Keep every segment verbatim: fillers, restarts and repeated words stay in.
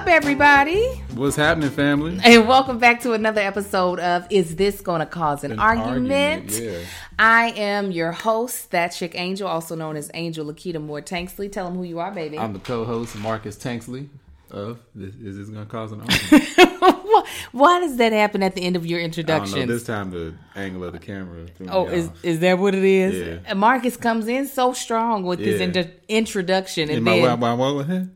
up, everybody? What's happening, family? And welcome back to another episode of Is This Gonna Cause an, an Argument? argument yeah. I am your host, That Chick Angel, also known as Angel Lakita Moore Tanksley. Tell them who you are, baby. I'm the co-host, Marcus Tanksley of this, Is This Gonna Cause an Argument? Why does that happen at the end of your introduction? I don't know. This time the angle of the camera threw me Oh, is off. is that what it is? Yeah. And Marcus comes in so strong with Yeah. his inter- introduction. And In then, my wow, wow, wow, huh?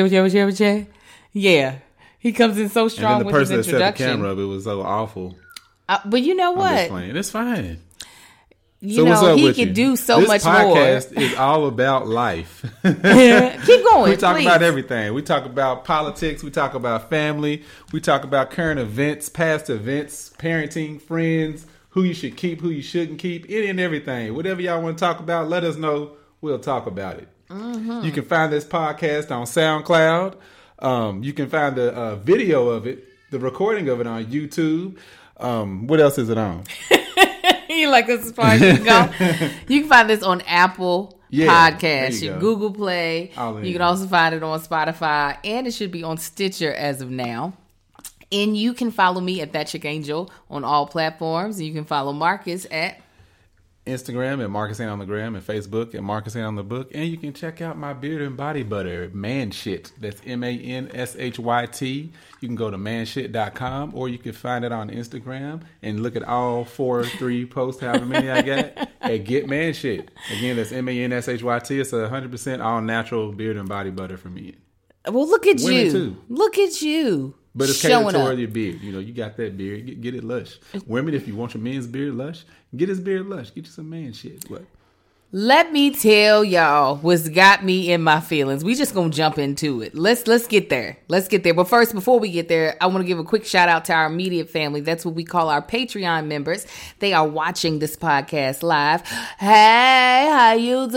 yeah, he comes in so strong And then the with his person that set the introduction. camera up, it was so awful. Uh, but you know I'm what? just playing. It's fine. You so know, what's up he with could you? do so this much podcast more. is all about life. Keep going. We talk please. about everything. We talk about politics. We talk about family. We talk about current events, past events, parenting, friends, who you should keep, who you shouldn't keep, any and everything. Whatever y'all want to talk about, let us know. We'll talk about it. Mm-hmm. You can find this podcast on SoundCloud. Um, you can find the uh, video of it, the recording of it on YouTube. Um, what else is it on? You like this as far as you can go? You can find this on Apple Yeah, Podcasts, you your go. Google Play. All in. You can also find it on Spotify, and it should be on Stitcher as of now. And you can follow me at That Chick Angel on all platforms. And you can follow Marcus at Instagram at Marcus Ain't on the Gram, and Facebook at Marcus Ain't on the Book. And you can check out my beard and body butter, Man Shit. That's M A N S H Y T. You can go to man shit dot com, or you can find it on Instagram and look at all four, three posts, however many I got, at Get Man Shit. Again, that's M A N S H Y T. It's a one hundred percent all natural beard and body butter for me. Well, look at Women you. too. Look at you. But it's showing catered toward up. your beard. You know, you got that beard. Get, get it lush. Women, if you want your men's beard lush, get his beard lush. Get you some man shit. What? Let me tell y'all what's got me in my feelings. We just gonna jump into it. Let's let's get there. Let's get there. But first, before we get there, I want to give a quick shout out to our immediate family. That's what we call our Patreon members. They are watching this podcast live. Hey, how you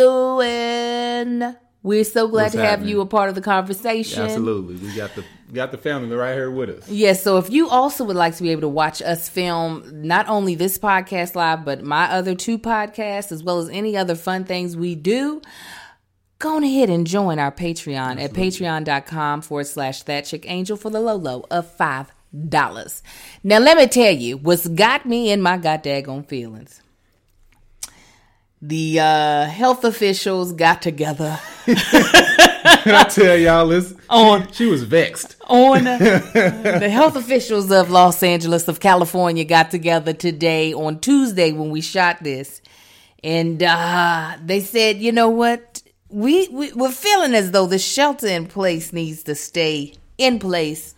doing? We're so glad What's to have happening? you a part of the conversation. Absolutely. We got the got the family right here with us. Yes, so if you also would like to be able to watch us film not only this podcast live, but my other two podcasts, as well as any other fun things we do, go on ahead and join our Patreon at patreon.com forward slash that chick angel for the low low of five dollars. Now, let me tell you what's got me in my goddamn feelings. The uh, health officials got together. Can I tell y'all this? On- She, she was vexed. On the health officials of Los Angeles, of California, got together today on Tuesday when we shot this, and uh, they said, "You know what? We, we we're feeling as though the shelter in place needs to stay in place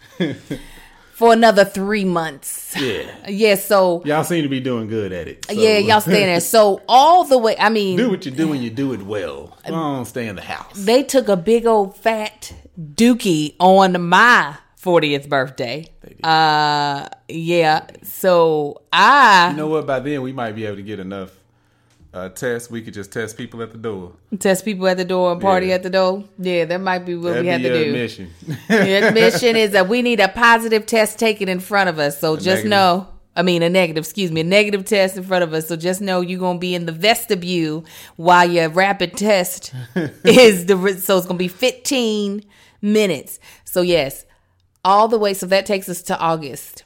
for another three months." Yeah. Yeah. So Y'all seem to be doing good at it. So. yeah, y'all staying there. So all the way. I mean, Do what you do when you do it well. Don't stay in the house. they took a big old fat dookie on my fortieth birthday. They did. Uh, yeah. So I You know what? By then, we might be able to get enough uh, tests. We could just test people at the door. test people at the door and party Yeah. at the door. Yeah, that might be what That'd we have be to your do. admission. The admission is that we need a positive test taken in front of us. So just negative. know, I mean, a negative, excuse me, a negative test in front of us. So just know you're going to be in the vestibule while your rapid test is the, re- so it's going to be fifteen minutes. So yes, all the way. So that takes us to August.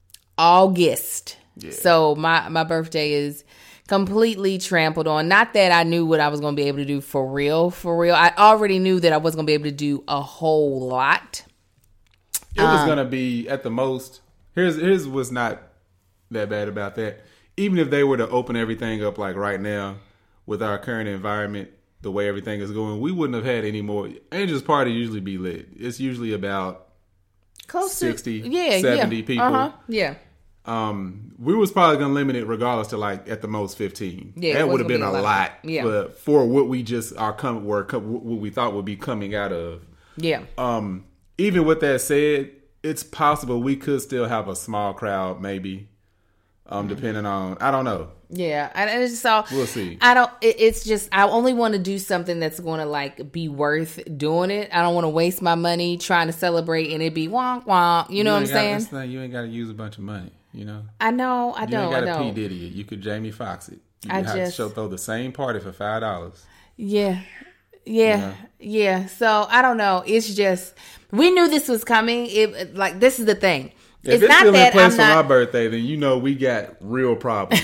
August. Yeah. So my, my birthday is completely trampled on. Not that I knew what I was going to be able to do for real, for real. I already knew that I wasn't going to be able to do a whole lot. It was gonna be at the most. Here's here's what's not that bad about that. Even if they were to open everything up like right now, with our current environment, the way everything is going, we wouldn't have had any more. Angels Party usually be lit. It's usually about Close sixty, to, yeah, seventy yeah. people. Uh-huh. Yeah. Um, we was probably gonna limit it regardless to like at the most fifteen. Yeah, it that was would have gonna been be a a lot. lot. Yeah. But for what we just are coming, were co- what we thought would be coming out of. Yeah. Um, even with that said, it's possible we could still have a small crowd, maybe. Um, depending on, I don't know. Yeah, and it's just all We'll see. I don't. It, it's just I only want to do something that's going to like be worth doing it. I don't want to waste my money trying to celebrate and it be wonk wonk. You know what I'm ain't got- saying? that's not- you ain't got to use a bunch of money. You know, I know. I you don't. ain't I got to P don't. Diddy it. You could Jamie Foxx it. You I have just- to show throw the same party for five dollars. Yeah. Yeah, yeah. Yeah. So I don't know. It's just we knew this was coming. It like this is the thing. If it's, it's not still that in place I'm for not. my birthday, then you know we got real problems.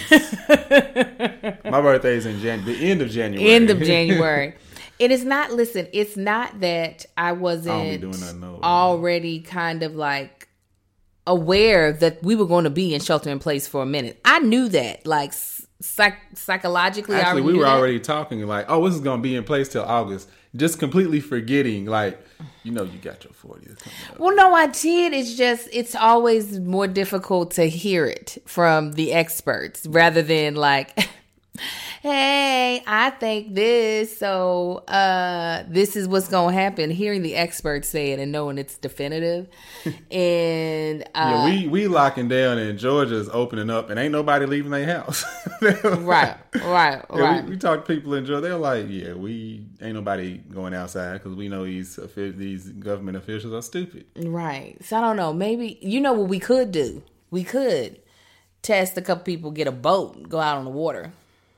My birthday is in Jan- the end of January. End of January. It is not. Listen, it's not that I wasn't I don't be doing nothing, no. already kind of like aware that we were going to be in shelter in place for a minute. I knew that, like psych- psychologically. Actually, I we knew were that. already talking like, oh, this is going to be in place till August. Just completely forgetting, like, you know, you got your fortieth coming up. Well, no, I did. It's just, it's always more difficult to hear it from the experts rather than like, hey, I think this, so uh, this is what's going to happen. Hearing the experts say it and knowing it's definitive. And uh, yeah, we, we locking down and Georgia's opening up and ain't nobody leaving their house. right, right, Yeah, right. we, we talk to people in Georgia. They're like, yeah, we ain't nobody going outside because we know these these government officials are stupid. Right. So I don't know. Maybe, you know what we could do? We could test a couple people, get a boat, go out on the water.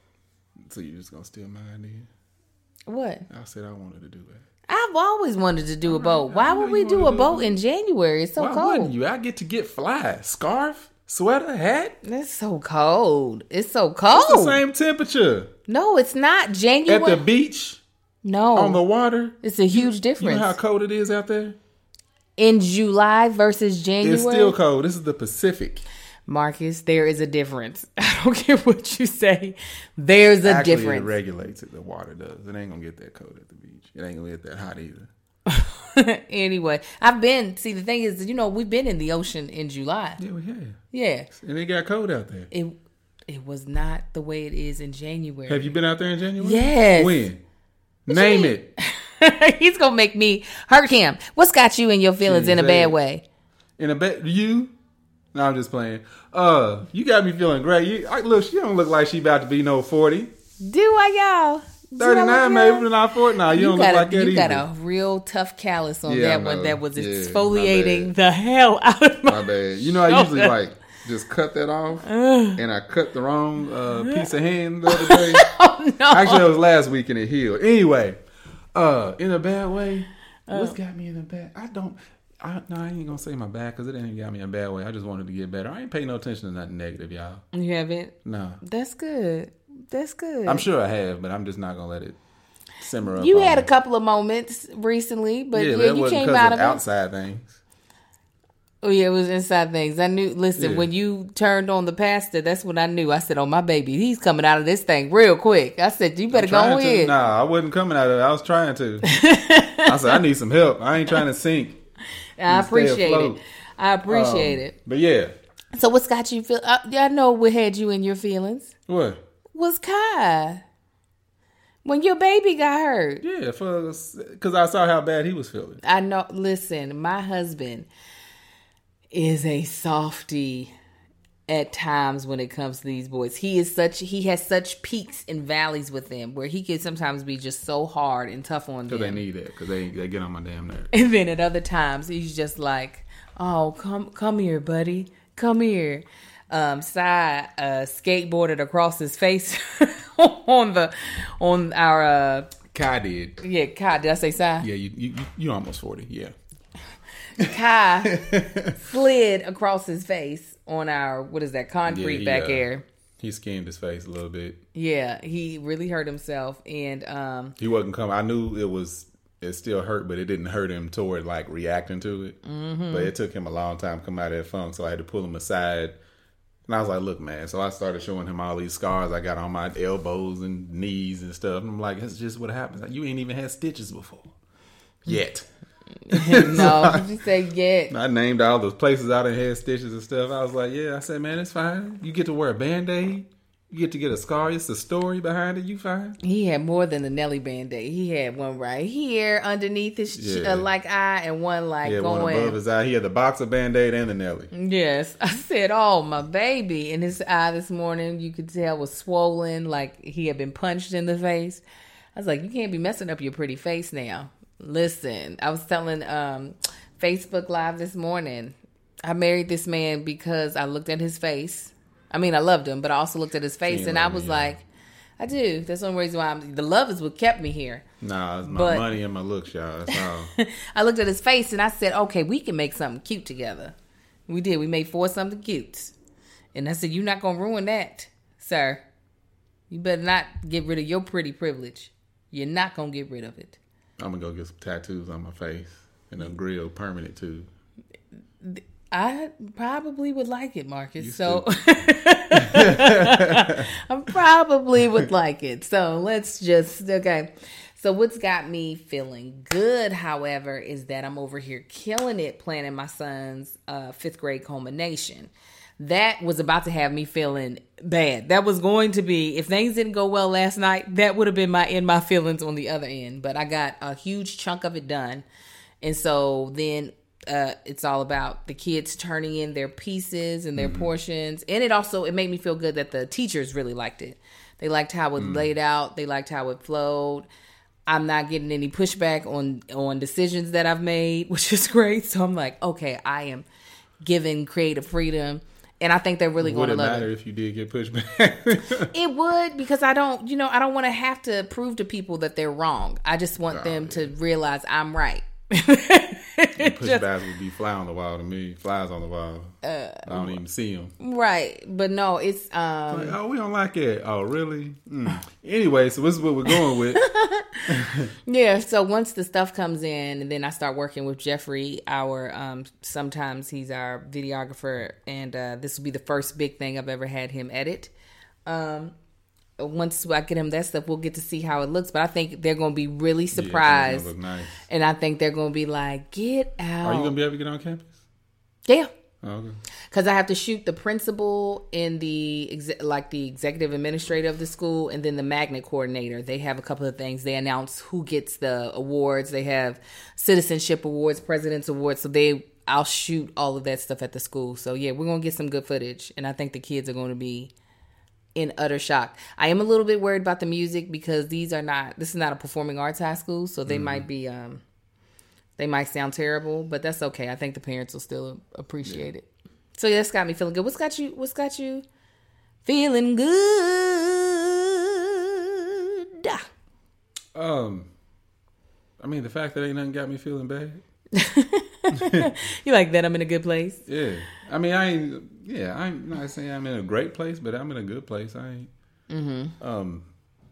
So you just gonna steal my idea? What? I said I wanted to do that. I've always wanted to do a right, boat. I Why know would you we do wanna a do boat it. in January? It's so Why cold. wouldn't you? I get to get fly, scarf, sweater, hat. It's so cold. It's so It's cold. the same temperature No, it's not January. at the beach no, on the water. it's a huge You difference. know how cold it is out there? In July versus January. It's still cold. This is the Pacific. Marcus, there is a difference. I don't care what you say. There's a Actually, difference. it regulates it. The water does. It ain't gonna get that cold at the beach. It ain't gonna get that hot either. Anyway, I've been, see, the thing is, you know, we've been in the ocean in July. Yeah, we have. Yeah. And it got cold out there. It it was not the way it is in January. Have you been out there in January? Yes. When? Name you it. He's going to make me hurt him. What's got you in your feelings in a bad way? In a bad, you? No, I'm just playing. Uh, you got me feeling great. You, I, look, she don't look like she about to be no forty. Do I, y'all? thirty-nine maybe, but not forty. No, you, You don't got look a, like that you either. got a real tough callus on Yeah, I that one know. that was Yeah, exfoliating my bad. the hell out of my, My bad. You know, I usually like just cut that off, and I cut the wrong uh, piece of hand the other day. Oh, no. Actually, it was last week and it healed. Anyway, uh, in a bad way, what's got me in a bad? I don't. I, no, I ain't gonna say my bad because it ain't got me in a bad way. I just wanted to get better. I ain't paying no attention to nothing negative, y'all. You haven't? No, That's good. That's good. I'm sure I have, but I'm just not gonna let it simmer up. You on had a me. couple of moments recently, but yeah, yeah, that you wasn't came because out of of it. outside things. Oh yeah, it was inside things. I knew. Listen, Yeah. when you turned on the pastor, that's when I knew. I said, "Oh my baby, he's coming out of this thing real quick." I said, "You better go Trying to. ahead." Nah, I wasn't coming out of it. I was trying to. I said, I need some help. I ain't trying to sink. I and stay appreciate afloat. it. I appreciate Um, it. But yeah. So what's got you feel? Uh, I know what had you in your feelings What? was Kai when your baby got hurt. Yeah, for because I saw how bad he was feeling. I know. Listen, my husband is a softie at times when it comes to these boys. He is such. He has such peaks and valleys with them where he can sometimes be just so hard and tough on them. Because they need that. Because they, they get on my damn nerves. And then at other times, he's just like, "Oh, come, come here, buddy, come here." Um, Sai uh, skateboarded across his face on the on our. Uh, Kai did. yeah, Kai. Did I say Sai? Yeah, you you you almost forty. Yeah. Kai slid across his face on our what is that concrete Yeah, he, back uh, there. He skinned his face a little bit. Yeah, he really hurt himself, and um, He wasn't coming. I knew it was. It still hurt, but it didn't hurt him toward like reacting to it. Mm-hmm. But it took him a long time to come out of that funk, so I had to pull him aside. And I was like, "Look, man." So I started showing him all these scars I got on my elbows and knees and stuff. And I'm like, "That's just what happens. You ain't even had stitches before yet." no, did you say yet? I named all those places out and had stitches and stuff. I was like, "Yeah." I said, "Man, it's fine. You get to wear a Band-Aid. You get to get a scar. It's a story behind it. You fine." He had more than a Nelly Band-Aid. He had one right here underneath his ch- Yeah. uh, like eye, and one like He had one going. above his eye. He had the boxer Band-Aid and the Nelly. Yes, I said, "Oh, my baby!" And his eye this morning, you could tell was swollen, like he had been punched in the face. I was like, "You can't be messing up your pretty face now." Listen, I was telling um, Facebook Live this morning. I married this man because I looked at his face. I mean, I loved him, but I also looked at his face, Can't and I love was me, yeah. like, I do. That's the only reason why I'm, the love is what kept me here. Nah, it's my But- money and my looks, y'all. That's all. I looked at his face and I said, okay, we can make something cute together. We did. We made four something cute. And I said, you're not going to ruin that, sir. You better not get rid of your pretty privilege. You're not going to get rid of it. I'm going to go get some tattoos on my face and a grill permanent, too. I probably would like it, Marcus. You so I probably would like it. So let's just, okay. So what's got me feeling good, however, is that I'm over here killing it planning my son's uh, fifth grade culmination. That was about to have me feeling bad. That was going to be, if things didn't go well last night, that would have been my in my feelings on the other end. But I got a huge chunk of it done. And so then uh, it's all about the kids turning in their pieces and their mm-hmm. portions. And it also, it made me feel good that the teachers really liked it. They liked how it mm. laid out. They liked how it flowed. I'm not getting any pushback on, on decisions that I've made, which is great. So I'm like, okay, I am giving creative freedom. And I think they're really going to love it. Would it matter if you did get pushback? It would, because I don't, you know, I don't want to have to prove to people that they're wrong. I just want oh, them yeah. to realize I'm right. Pushbacks would be fly on the wall to me. Flies on the wall. Uh, I don't even see them. Right, but no, it's um. Like, oh, we don't like it. Oh, really? Mm. Anyway, so this is what we're going with. Yeah. So once the stuff comes in, and then I start working with Jeffrey, our um. Sometimes he's our videographer, and uh, this will be the first big thing I've ever had him edit. Um. Once I get him that stuff, we'll get to see how it looks. But I think they're going to be really surprised. Yeah, look nice. And I think they're going to be like, get out. Are you going to be able to get on campus? Yeah. Oh, okay. Because I have to shoot the principal and the, exe- like the executive administrator of the school, and then the magnet coordinator. They have a couple of things. They announce who gets the awards. They have citizenship awards, president's awards. So they, I'll shoot all of that stuff at the school. So yeah, we're going to get some good footage. And I think the kids are going to be in utter shock. I am a little bit worried about the music because these are not, this is not a performing arts high school, so they mm-hmm. might be, um, they might sound terrible, but that's okay. I think the parents will still appreciate yeah. it. So yeah, that's got me feeling good. What's got you, what's got you feeling good? Um, I mean, the fact that ain't nothing got me feeling bad. You like that I'm in a good place? Yeah. I mean, I ain't, yeah, I'm not saying I'm in a great place, but I'm in a good place. I ain't, mm-hmm. um,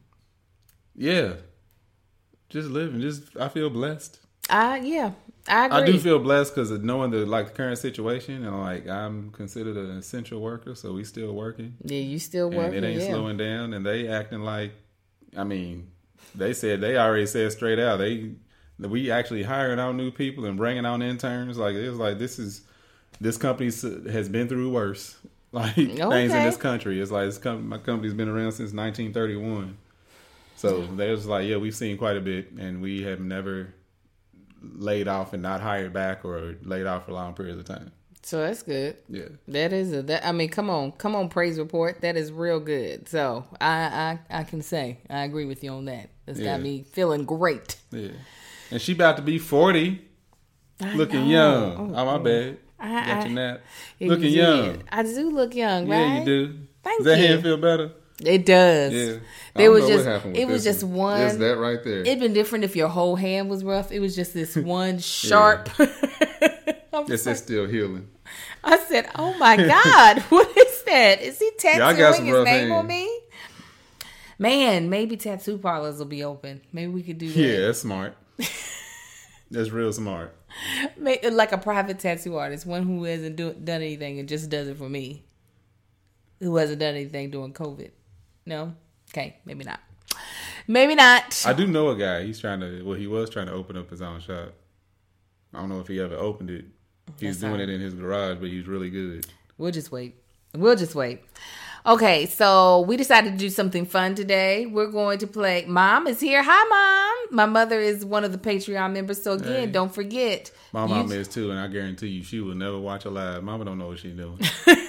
yeah, just living, just, I feel blessed. Uh, yeah, I agree. I do feel blessed because of knowing the, like, the current situation, and like, I'm considered an essential worker, so we still working. Yeah, you still working, and it ain't yeah. slowing down, and they acting like, I mean, they said, they already said straight out, they, we actually hiring out new people and bringing on interns. Like, it was like, this is, this company has been through worse, like okay. things in this country. It's like, this com- my company's been around since nineteen thirty-one. So they was like, yeah, we've seen quite a bit, and we have never laid off and not hired back or laid off for long periods of time. So that's good. Yeah, that is a. That, I mean, come on, come on, praise report. That is real good. So I, I, I can say I agree with you on that. It's yeah. got me feeling great. Yeah, and she about to be forty, I looking know. young. Oh, oh my bad. I, Got your nap. I, Looking you young. I do look young, right? Yeah, you do. Thank Does that you. hand feel better? It does. Yeah. There was just it was just one. one. It's that right there. It'd been different if your whole hand was rough. It was just this one sharp. This is still healing. I said, "Oh my God, what is that? Is he tattooing yeah, his name hand. on me?" Man, maybe tattoo parlors will be open. Maybe we could do that. Yeah, that's smart. That's real smart. Like a private tattoo artist, one who hasn't do, done anything and just does it for me. Who hasn't done anything during COVID. No? Okay, maybe not. Maybe not. I do know a guy. He's trying to, well, he was trying to open up his own shop. I don't know if he ever opened it. He's That's doing right. it in his garage, but he's really good. We'll just wait. We'll just wait. Okay, so we decided to do something fun today. We're going to play. Mom is here. Hi, Mom. My mother is one of the Patreon members. So again, hey. Don't forget. My mom you... is too, and I guarantee you, she will never watch a live. Mama don't know what she's doing.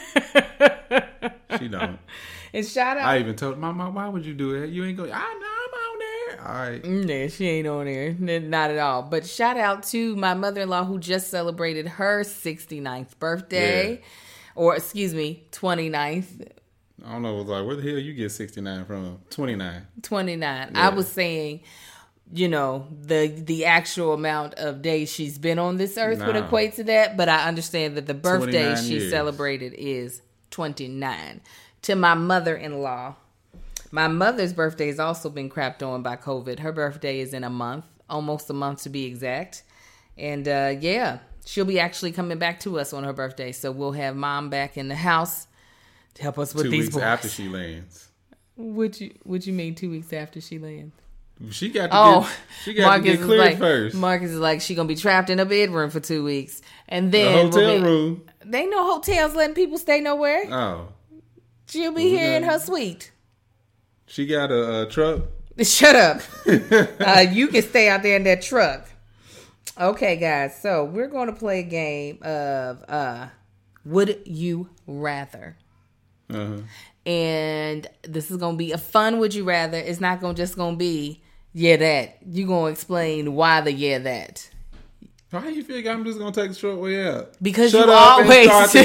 She don't. And shout out. I even told Mama, why would you do it? You ain't going. I know I'm on there. All right. Yeah, she ain't on there. Not at all. But shout out to my mother-in-law who just celebrated her sixty-ninth birthday, yeah. or excuse me, twenty-ninth. I don't know. It was like, where the hell you get sixty-nine from? twenty-nine. twenty-nine. Yeah. I was saying, you know, the the actual amount of days she's been on this earth No. would equate to that, but I understand that the birthday twenty-nine she years. celebrated is twenty-nine. To my mother-in-law. My mother's birthday has also been crapped on by COVID. Her birthday is in a month, almost a month to be exact. And uh, yeah, she'll be actually coming back to us on her birthday. So we'll have mom back in the house to help us with Two these weeks boys. after she lands. What you what you mean two weeks after she lands? She got to Oh, get, she got Marcus to get is cleared like, first. Marcus is like, she gonna be trapped in a bedroom for two weeks, and The then hotel we'll be, room. They ain't no hotels letting people stay nowhere. Oh. She'll be Well, we here in got- her suite. She got a, a truck. Shut up. uh, you can stay out there in that truck. Okay, guys. So we're going to play a game of uh, Would You Rather. Uh-huh. And this is going to be a fun Would You Rather. It's not going to just going to be, yeah, that. You're going to explain why the yeah, that. How you figure I'm just going to take the short way out? Because Shut you up always and start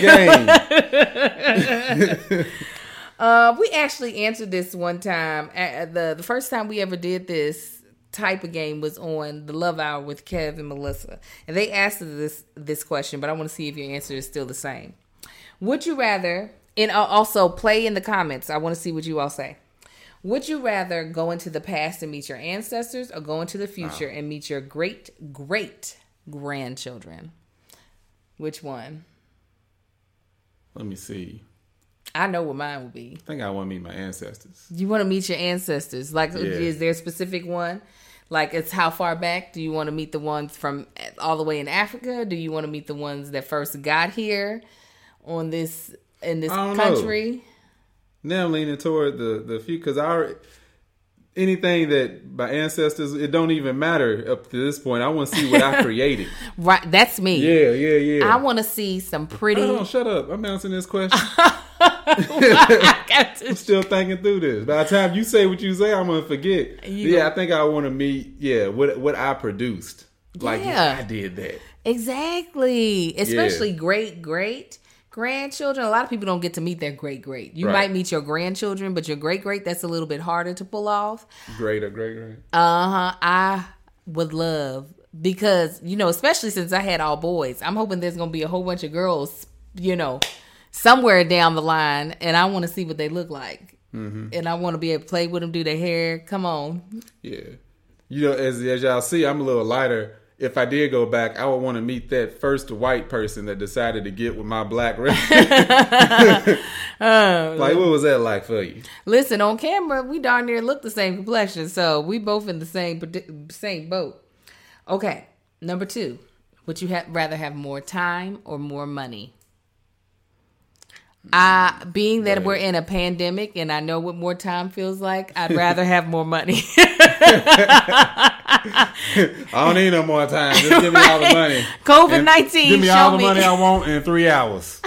the game. Uh, we actually answered this one time. At the the first time we ever did this type of game was on the Love Hour with Kev and Melissa, and they asked us this this question. But I want to see if your answer is still the same. Would you rather? And also play in the comments. I want to see what you all say. Would you rather go into the past and meet your ancestors, or go into the future oh. and meet your great great grandchildren? Which one? Let me see. I know what mine would be. I think I want to meet my ancestors. You want to meet your ancestors? Like, Yeah. is there a specific one? Like, it's how far back? Do you want to meet the ones from all the way in Africa? Do you want to meet the ones that first got here on this in this I don't country? Know. Now I'm leaning toward the the few because I already, anything that my ancestors, it don't even matter up to this point. I want to see what I created. Right, that's me. Yeah, yeah, yeah. I want to see some pretty. Hold on, shut up! I'm answering this question. I got to- I'm still thinking through this. By the time you say what you say, I'm gonna forget. You yeah, gonna- I think I want to meet. Yeah, what what I produced. Like Yeah. I did that. Exactly. Especially great great grandchildren. A lot of people don't get to meet their great great. You Right. might meet your grandchildren, but your great great, that's a little bit harder to pull off. Great or great great. Uh huh. I would love, because, you know, especially since I had all boys, I'm hoping there's going to be a whole bunch of girls, you know, somewhere down the line, and I want to see what they look like. Mm-hmm. And I want to be able to play with them, do their hair. Come on. Yeah. You know, as as y'all see, I'm a little lighter. If I did go back, I would want to meet that first white person that decided to get with my black race. Uh, Like, what was that like for you? listen, on camera, we darn near look the same complexion, so we both in the same predi- same boat. Okay, number two. Would you ha- rather have more time or more money? Uh, being that Right. we're in a pandemic and I know what more time feels like, I'd rather have more money. I don't need no more time. Just give me all the money. COVID nineteen Give me show all the me. money I want in three hours.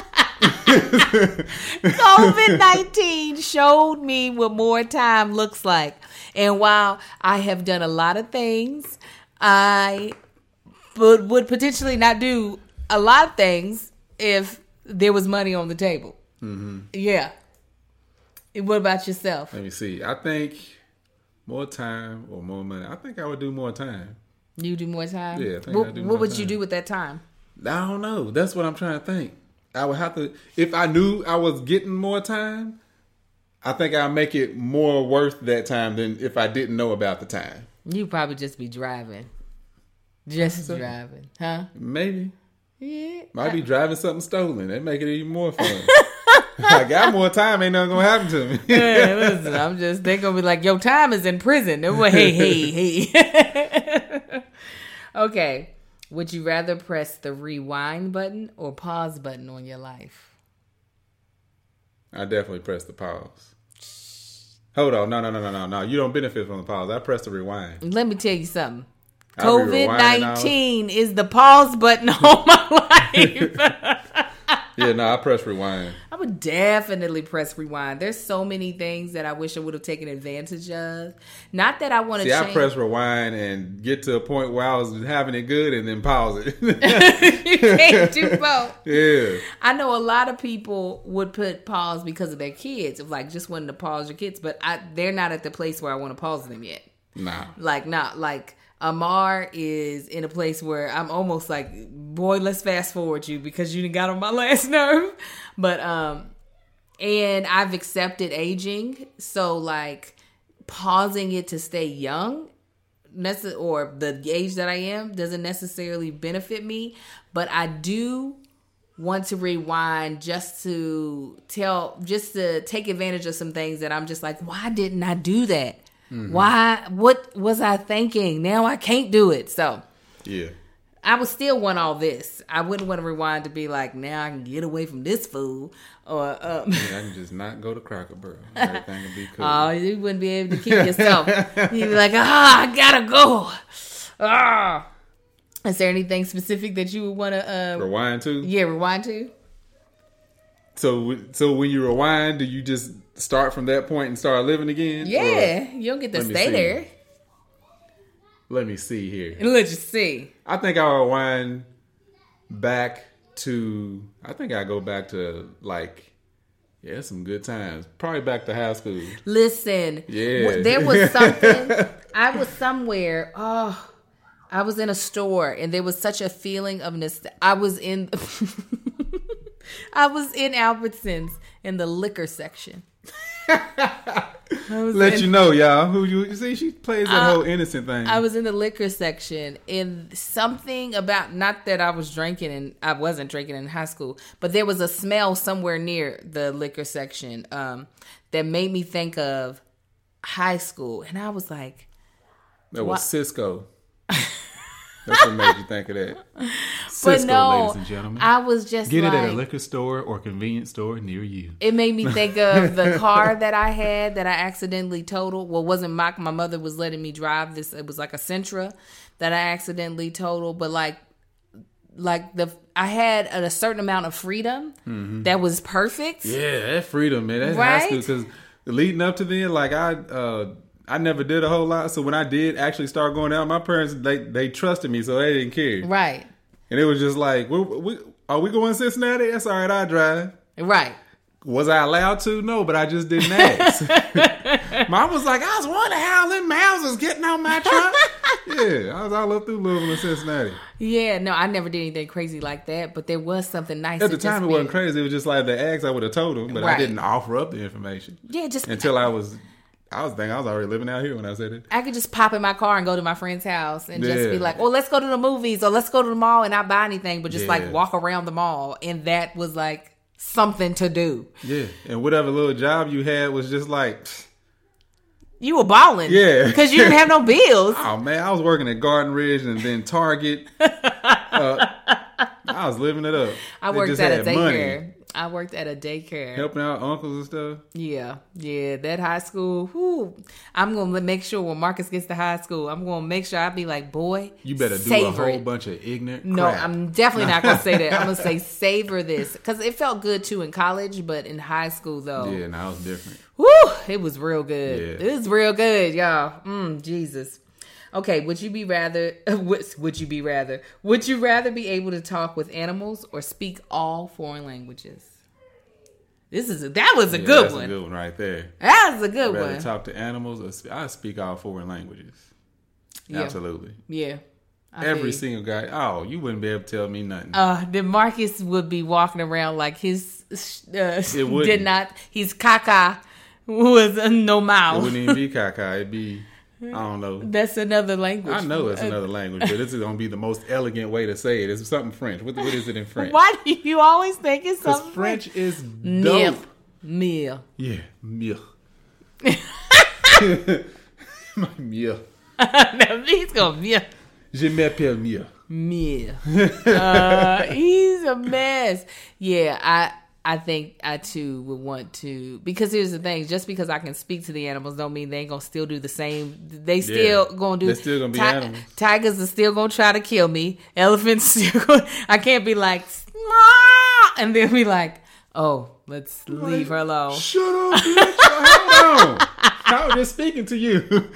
COVID nineteen showed me what more time looks like. And while I have done a lot of things, I would, would potentially not do a lot of things if there was money on the table. Mm-hmm. Yeah. What about yourself? Let me see. I think more time or more money. I think I would do more time. You do more time? Yeah, I think What, I'd do what more would you time. do with that time? I don't know. That's what I'm trying to think. I would have to, if I knew I was getting more time, I think I'd make it more worth that time than if I didn't know about the time. You'd probably just be driving. Just So- driving. Huh? Maybe. Yeah. Might be driving something stolen. That make it even more fun. I got more time, ain't nothing gonna happen to me. Yeah, listen, I'm just, they're going to be like, your time is in prison. They're like, hey, hey, hey. Okay. Would you rather press the rewind button or pause button on your life? I definitely press the pause. Hold on. No, no, no, no, no, no. You don't benefit from the pause. I press the rewind. Let me tell you something. I'll be COVID rewinding nineteen is the pause button on my life. Yeah, no, I press rewind. I would definitely press rewind. There's so many things that I wish I would have taken advantage of. Not that I want to See, change. I press rewind and get to a point where I was having it good and then pause it. You can't do both. Yeah. I know a lot of people would put pause because of their kids, of like just wanting to pause your kids, but I, they're not at the place where I want to pause them yet. Nah. Like, not like Amar is in a place where I'm almost like, boy, let's fast forward you because you done got on my last nerve. But, um, and I've accepted aging. So like pausing it to stay young nece- or the age that I am doesn't necessarily benefit me. But I do want to rewind just to tell, just to take advantage of some things that I'm just like, why didn't I do that? Mm-hmm. Why? What was I thinking? Now I can't do it. So, yeah, I would still want all this. I wouldn't want to rewind to be like, now I can get away from this fool, or um, yeah, I can just not go to Cracker Barrel. Everything will be cool. Oh, you wouldn't be able to keep yourself. You'd be like, ah, I gotta go. Ah, is there anything specific that you would want to uh, rewind to? Yeah, rewind to. So, so when you rewind, do you just start from that point and start living again? Yeah, or, you don't get to stay see. there. Let me see here. Let you see. I think I'll rewind back to, I think I go back to like, yeah, some good times. Probably back to high school. Listen, yeah, there was something, I was somewhere, oh, I was in a store and there was such a feeling of nostalgia. I was in, I was in Albertsons in the liquor section. Let in, you know, y'all. Who you, you see? She plays that uh, whole innocent thing. I was in the liquor section, and something about, not that I was drinking, and I wasn't drinking in high school, but there was a smell somewhere near the liquor section um, that made me think of high school, and I was like, "That was Cisco." That's what made you think of that. Cisco, but no, ladies and gentlemen. I was just Get like, it at a liquor store or convenience store near you. It made me think of the car that I had that I accidentally totaled. Well, it wasn't my, my mother was letting me drive this. It was like a Sentra that I accidentally totaled. But like, like the I had a certain amount of freedom mm-hmm. that was perfect. Yeah, that freedom, man. That's right? high school. Because leading up to then, like I... uh I never did a whole lot, so when I did actually start going out, my parents they they trusted me, so they didn't care. Right. And it was just like, we, we, are we going to Cincinnati? That's all right, I drive. Right. Was I allowed to? No, but I just didn't ask. Mom was like, I was wondering how them Mouse was getting on my truck. Yeah, I was all up through Louisville and Cincinnati. Yeah, no, I never did anything crazy like that, but there was something nice. At the time, it wasn't crazy. It was just like the ask I would have told them, but right. I didn't offer up the information. Yeah, just until I was. I was thinking I was already living out here when I said it. I could just pop in my car and go to my friend's house and yeah. just be like, "Oh, let's go to the movies or let's go to the mall," and not buy anything, but just yeah. like walk around the mall, and that was like something to do. Yeah, and whatever little job you had was just like you were balling. Yeah, because you didn't have no bills. Oh man, I was working at Garden Ridge and then Target. uh, I was living it up. I worked at a daycare. Money. I worked at a daycare. Helping out uncles and stuff? Yeah. Yeah. That high school, whew, I'm going to make sure when Marcus gets to high school, I'm going to make sure I be like, boy, you better do a whole it. bunch of ignorant No, crap. I'm definitely not going to say that. I'm going to say savor this. Because it felt good too in college, but in high school though. Yeah, now it's different. Woo, it was real good. Yeah. It was real good, y'all. Mm, Jesus. Okay, would you be rather, would, would you be rather, would you rather be able to talk with animals or speak all foreign languages? This is a, that was a yeah, good that's one. That's a good one right there. That was a good I'd rather one. talk to animals or I speak all foreign languages. Yeah. Absolutely. Yeah. I Every single guy. Oh, you wouldn't be able to tell me nothing. Uh, then Marcus would be walking around like his uh, did not. He's caca was uh, no mouth. It wouldn't even be caca. It'd be. I don't know. That's another language. I know it's another language, but this is going to be the most elegant way to say it. It's something French. What, what is it in French? Why do you always think it's something French? French is dope. dope. Meal. Yeah, meal. My meal. No, he's going meal. Je m'appelle meal. Meal. uh, he's a mess. Yeah, I... I think I too would want to, because here's the thing, just because I can speak to the animals don't mean they ain't gonna still do the same. They still yeah, gonna do. They're still gonna be ti- animals. Tigers are still gonna try to kill me. Elephants still gonna, I can't be like, and then be like, oh, let's leave her alone. Shut up, bitch. Hold on. I was just speaking to you.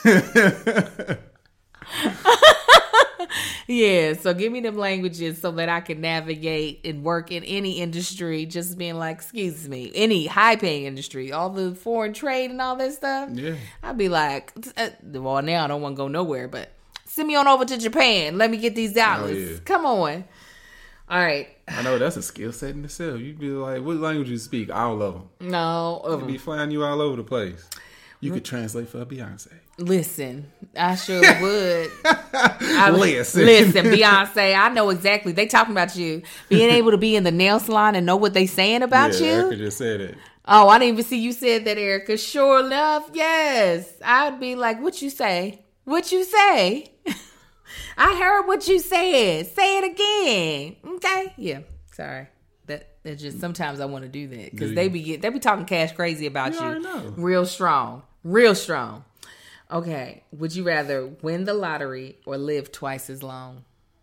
Yeah, so give me them languages so that I can navigate and work in any industry. Just being like, excuse me, any high paying industry, all the foreign trade and all that stuff. Yeah. I'd be like, well, now I don't want to go nowhere, but send me on over to Japan. Let me get these dollars. Oh, yeah. Come on. All right. I know that's a skill set in itself. You'd be like, what language you speak? All of them. No. They'd be flying you all over the place. You could translate for Beyonce. Listen, I sure would. I, listen. Listen, Beyonce, I know exactly. They talking about you. Being able to be in the nail salon and know what they saying about yeah, you. Erica just said it. Oh, I didn't even see you said that, Erica. Sure enough, yes. I'd be like, what you say? What you say? I heard what you said. Say it again. Okay? Yeah, sorry. That, that just, sometimes I want to do that. Because they be, they be talking cash crazy about you. you. I know. Real strong. Real strong. Okay. Would you rather win the lottery or live twice as long?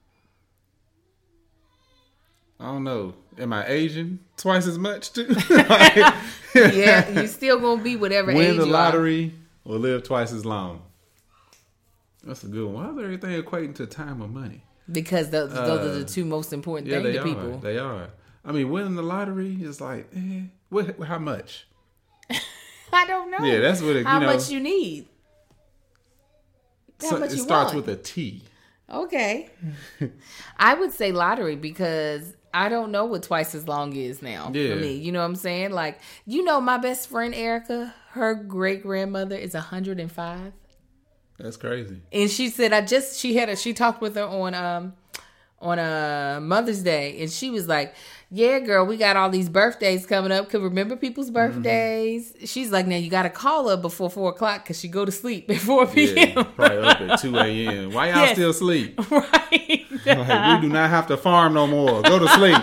I don't know. Am I Asian twice as much too? Like, yeah, you still gonna be whatever win age you the lottery are. or live twice as long. That's a good one. Why is everything equating to time or money? Because those, uh, those are the two most important yeah, things to are. people. They are. I mean, winning the lottery is like, eh, what? How much? I don't know. Yeah, that's what it, you How know, much you need? How so much it you starts want? with a T. Okay. I would say lottery because I don't know what twice as long is now yeah. for me. You know what I'm saying? Like, you know, my best friend Erica, her great grandmother is one hundred five. That's crazy. And she said, I just, she had a, she talked with her on, um, on a uh, Mother's Day, and she was like, yeah, girl, we got all these birthdays coming up. Could remember people's birthdays. Mm-hmm. She's like, now you got to call her before four o'clock because she go to sleep at four p.m. Yeah, probably up at two a.m. Why y'all yes. still sleep? Right. Like, we do not have to farm no more. Go to sleep.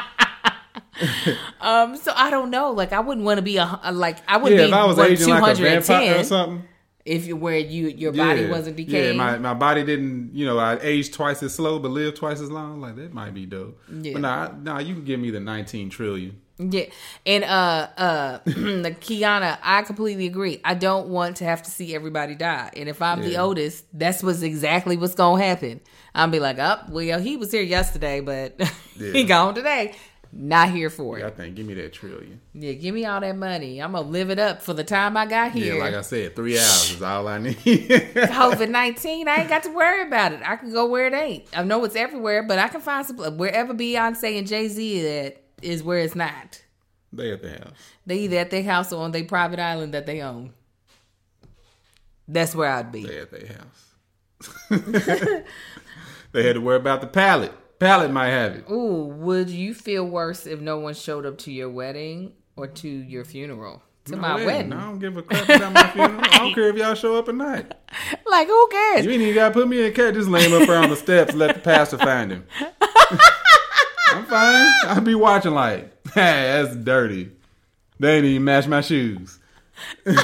um. So I don't know. Like, I wouldn't want to be a, a like. I would yeah, be if I was aging like a vampire or something. If you where you your body yeah. wasn't decaying. Yeah, my, my body didn't, you know, I aged twice as slow but lived twice as long. Like, that might be dope. Yeah. But nah, nah, you can give me the nineteen trillion. Yeah. And uh uh the Kiana, I completely agree. I don't want to have to see everybody die. And if I'm yeah. the oldest, that's what's exactly what's gonna happen. I'll be like, oh, well, he was here yesterday, but yeah. he gone today. Not here for yeah, it. I think give me that trillion. Yeah, give me all that money. I'm gonna live it up for the time I got here. Yeah, like I said, three hours is all I need. COVID nineteen, I ain't got to worry about it. I can go where it ain't. I know it's everywhere, but I can find some wherever Beyonce and Jay-Z at is where it's not. They at the house. They either at their house or on their private island that they own. That's where I'd be. They at their house. They had to worry about the pallet. Pallet might have it. Ooh, would you feel worse if no one showed up to your wedding or to your funeral? To my, my wedding. wedding. I don't give a crap about my funeral. Right. I don't care if y'all show up or not. Like, who cares? You ain't even got to put me in a car. Just lay him up there on the steps and let the pastor find him. I'm fine. I'll be watching like, hey, that's dirty. They ain't even match my shoes. No,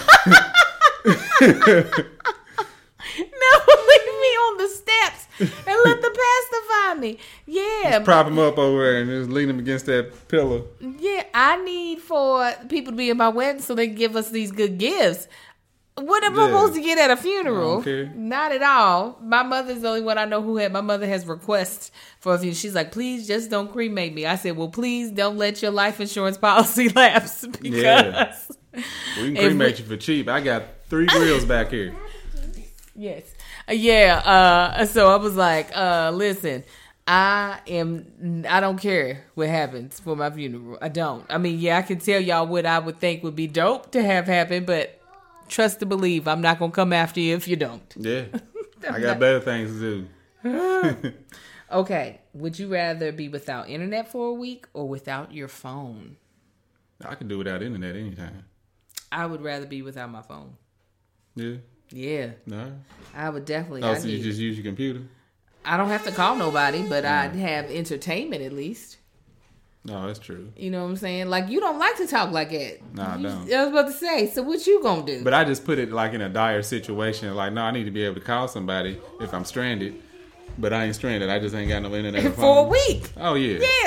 leave me on the steps and let the pastor find me. Yeah. Just prop him up over there and just lean him against that pillow. Yeah, I need for people to be at my wedding so they can give us these good gifts. What am yeah. I supposed to get at a funeral? Not at all. My mother's the only one I know who had. My mother has requests for a funeral. She's like, please just don't cremate me. I said, well, please don't let your life insurance policy lapse because yeah. we can cremate we, you for cheap. I got three grills back here. Yes. Yeah. Uh, so I was like, uh, listen, I am, I don't care what happens for my funeral. I don't. I mean, yeah, I can tell y'all what I would think would be dope to have happen, but trust to believe I'm not going to come after you if you don't. Yeah. I got not... better things to do. Okay. Would you rather be without internet for a week or without your phone? I can do without internet anytime. I would rather be without my phone. Yeah. Yeah. No. I would definitely. Oh, I so you need, just use your computer? I don't have to call nobody, but no. I'd have entertainment at least. No, that's true. You know what I'm saying? Like, you don't like to talk like that. No, I don't. I was about to say, so what you gonna do? But I just put it like in a dire situation. Like, no, I need to be able to call somebody if I'm stranded. But I ain't stranded. I just ain't got no internet. For a week. Oh, yeah. Yeah.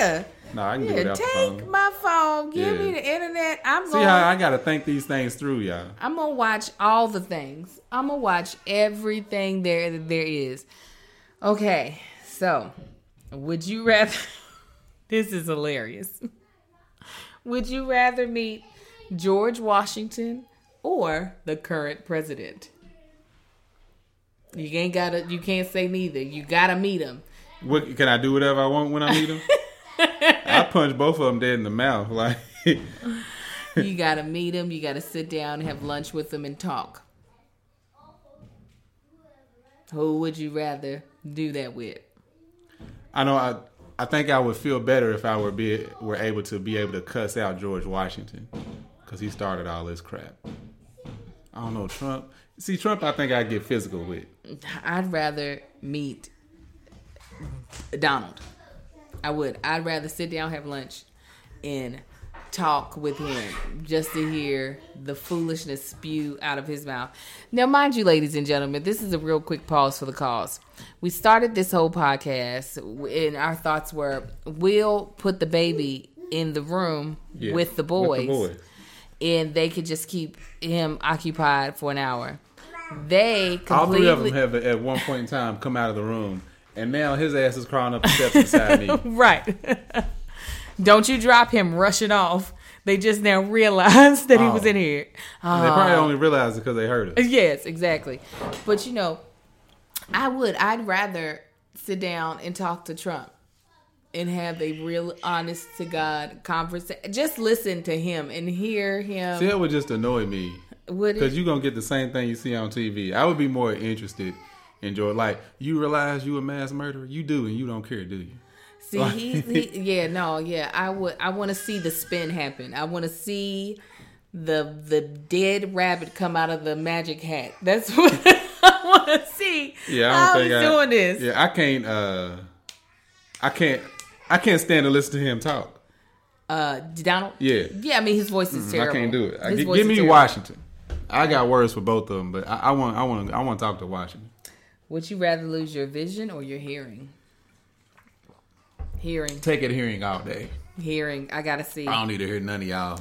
No, I can do Yeah, it off the take phone. my phone. Give Yeah. me the internet. I'm See going. how I gotta think these things through, y'all. I'm gonna watch all the things. I'm gonna watch everything there that there is. Okay, so would you rather? This is hilarious. Would you rather meet George Washington or the current president? You ain't gotta. You can't say neither. You gotta meet him. What can I do? Whatever I want when I meet him. I punch both of them dead in the mouth. Like You gotta meet him. You gotta sit down and have lunch with him and talk. Who would you rather do that with? I know. I I think I would feel better if I were be were able to be able to cuss out George Washington because he started all this crap. I don't know Trump. See Trump, I think I'd get physical with. I'd rather meet Donald. I would. I'd rather sit down, have lunch, and talk with him just to hear the foolishness spew out of his mouth. Now, mind you, ladies and gentlemen, this is a real quick pause for the cause. We started this whole podcast, and our thoughts were, we'll put the baby in the room Yeah, with the boys, with the boys. and they could just keep him occupied for an hour. They completely... All three of them have at one point in time come out of the room, and now his ass is crawling up the steps beside me. Right. Don't you drop him rushing off. They just now realized that he Oh. was in here. And they probably Uh, only realized it because they heard it. yes, exactly. But, you know, I would. I'd rather sit down and talk to Trump and have a real honest to God conversation. Just listen to him and hear him. See, that would just annoy me. Would Because it? you're going to get the same thing you see on T V. I would be more interested in George. Like, you realize you a mass murderer? You do, and you don't care, do you? See, he, he, yeah, no, yeah. I would. I want to see the spin happen. I want to see the the dead rabbit come out of the magic hat. That's what I want to see. Yeah, I how don't he's think I, doing this. Yeah, I can't. Uh, I can't. I can't stand to listen to him talk. Uh, Donald. Yeah. Yeah. I mean, his voice is Mm, terrible. I can't do it. I, His give voice give is me terrible. Washington. I got words for both of them, but I, I want. I want. I want to talk to Washington. Would you rather lose your vision or your hearing? Hearing. Take it hearing all day. Hearing. I gotta see. I don't need to hear none of y'all.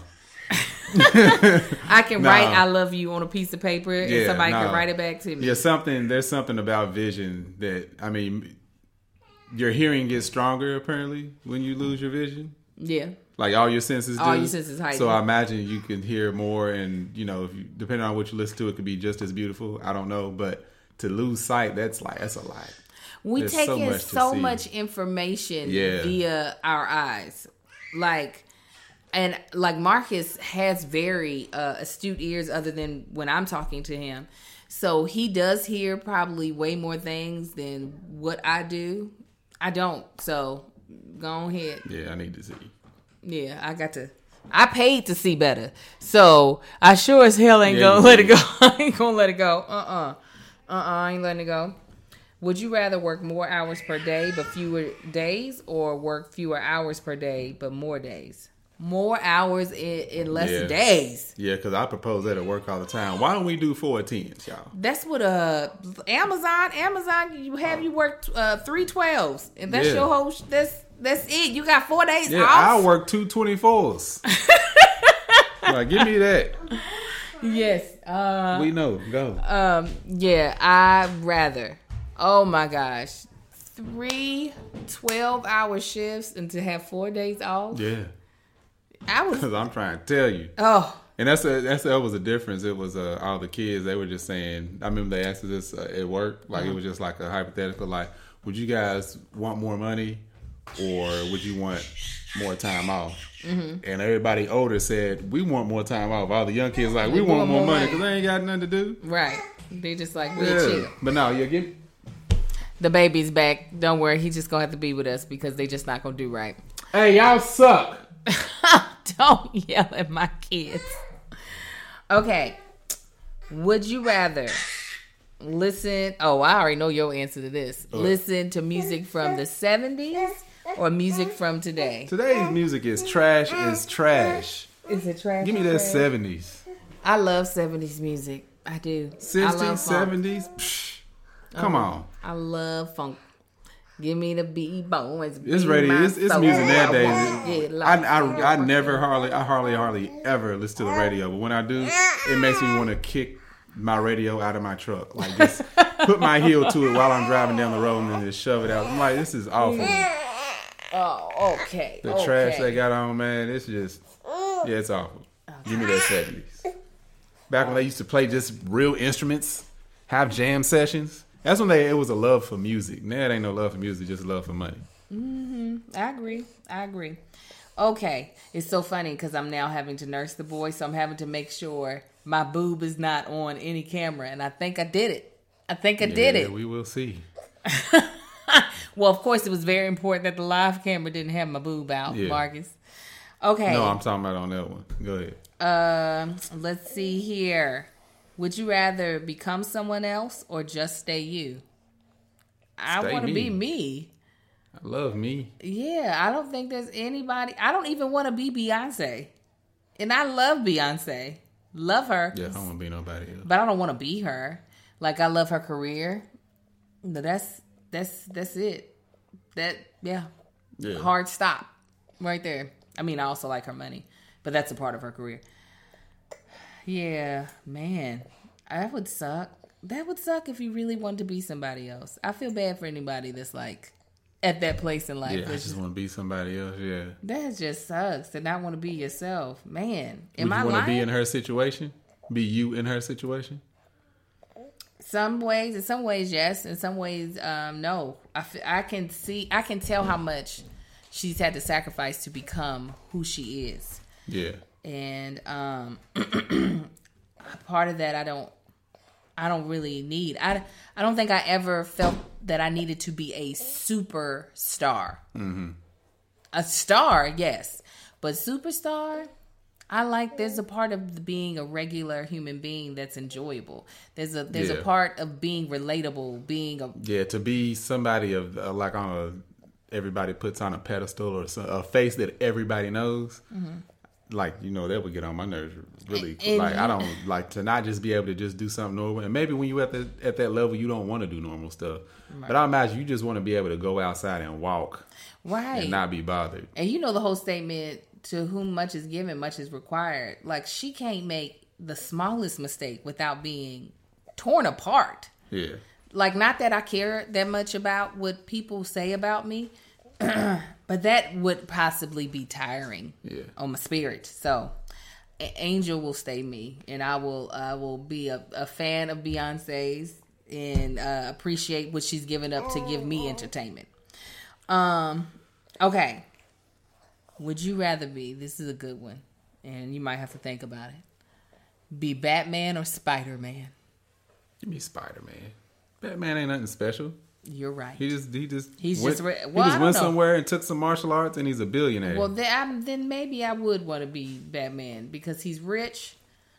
I can Nah. write "I love you" on a piece of paper, and Yeah, somebody nah. can write it back to me. Yeah, something. There's something about vision that I mean, your hearing gets stronger apparently when you lose your vision. Yeah. Like all your senses do. All your senses heighten. So I imagine you can hear more, and you know, if you, depending on what you listen to, it could be just as beautiful. I don't know, but to lose sight, that's like that's a lot. We There's take so in much to so see. much information Yeah. via our eyes, like, and like Marcus has very uh, astute ears, other than when I'm talking to him. So he does hear probably way more things than what I do. I don't. So go ahead. Yeah, I need to see. Yeah, I got to. I paid to see better, so I sure as hell ain't Yeah, gonna you let it did. go. I ain't gonna let it go. Uh uh-uh. uh. I ain't letting it go. Would you rather work more hours per day but fewer days, or work fewer hours per day but more days? More hours in, in less Yeah. days. Yeah, because I propose that at work all the time. Why don't we do four tens, y'all? That's what uh Amazon Amazon you have you work uh three twelves, and that's Yeah. your whole. Sh- that's that's it. You got four days Yeah, off. I'll work two twenty-fours. Like, give me that. Yes. Uh. We know. Go. Um, yeah, I'd rather. Oh my gosh. Three twelve hour shifts and to have four days off. Yeah. I was, Because I'm trying to tell you. oh, And that's a, that's that was a difference. It was uh, all the kids. They were just saying. I remember they asked us this uh, at work. Like it was just like a hypothetical. Like, would you guys want more money, or would you want more time off? Mm-hmm. And everybody older said we want more time off. All the young kids like we, We want, want more more money money. because they ain't got nothing to do. right. They just like, we'll Yeah. chill. But no, you get. The baby's back. Don't worry. He's just going to have to be with us because they just not going to do right. Hey, y'all suck. Don't yell at my kids. Okay. Would you rather listen? Oh, I already know your answer to this. What? Listen to music from the seventies or music from today? Today's music is trash. Is trash. Is it trash? Give me that seventies, I love seventies music. I do. I love sixties, funk. seventies. Psh, come Oh, on. I love funk. Give me the B-boys. It's radio. It's, it's music nowadays. I, I, I never hardly, I hardly, hardly ever listen to the radio. But when I do, it makes me want to kick my radio out of my truck. Like, just put my heel to it while I'm driving down the road and then just shove it out. I'm like, this is awful. Oh, okay. The okay. trash they got on, man, it's just, yeah, it's awful. Okay. Give me that seventies. Back when they used to play just real instruments, have jam sessions. That's when they it was a love for music. Now it ain't no love for music, just love for money. Mm-hmm. I agree. I agree. Okay. It's so funny because I'm now having to nurse the boy, so I'm having to make sure my boob is not on any camera. And I think I did it. I think I yeah, did it. We will see. Well, of course, it was very important that the live camera didn't have my boob out, yeah. Marcus. Okay. No, I'm talking about on that one. Go ahead. Um, uh, let's see here. Would you rather become someone else or just stay you? I want to be me. I love me. Yeah, I don't think there's anybody. I don't even want to be Beyonce. And I love Beyonce. Love her. Yeah, I don't want to be nobody else. But I don't want to be her. Like, I love her career. But that's that's that's it. That, yeah. yeah. Hard stop. Right there. I mean, I also like her money. But that's a part of her career. Yeah, man, that would suck. That would suck if you really wanted to be somebody else. I feel bad for anybody that's like at that place in life. Yeah, I just want to be somebody else. Yeah, that just sucks to not want to be yourself, man. Am would you I want lying? to be in her situation? Be you in her situation? Some ways, in some ways, yes. In some ways, um, no. I, f- I can see, I can tell how much she's had to sacrifice to become who she is. Yeah. And um, part of that I don't, I don't really need. I, I don't think I ever felt that I needed to be a superstar. Mm-hmm. A star, yes, but superstar, I like. There's a part of being a regular human being that's enjoyable. There's a there's yeah. a part of being relatable, being a yeah to be somebody of uh, like on a everybody puts on a pedestal or some, a face that everybody knows. Mm-hmm. Like, you know, that would get on my nerves really. And, like, I don't like to not just be able to just do something normal. And maybe when you at the at that level, you don't want to do normal stuff. Right. But I imagine you just want to be able to go outside and walk, right, and not be bothered. And you know the whole statement: "To whom much is given, much is required." Like, she can't make the smallest mistake without being torn apart. Yeah. Like, not that I care that much about what people say about me. But that would possibly be tiring yeah. on my spirit. So, Angel will stay me, and I will I will be a, a fan of Beyonce's and uh, appreciate what she's given up to give me entertainment. Um, okay. Would you rather be? This is a good one, and you might have to think about it. Be Batman or Spider-Man? Give me Spider-Man. Batman ain't nothing special. You're right. He just he just he's went, just re- he well, just went somewhere and took some martial arts, and he's a billionaire. Well, then, I, then maybe I would want to be Batman because he's rich,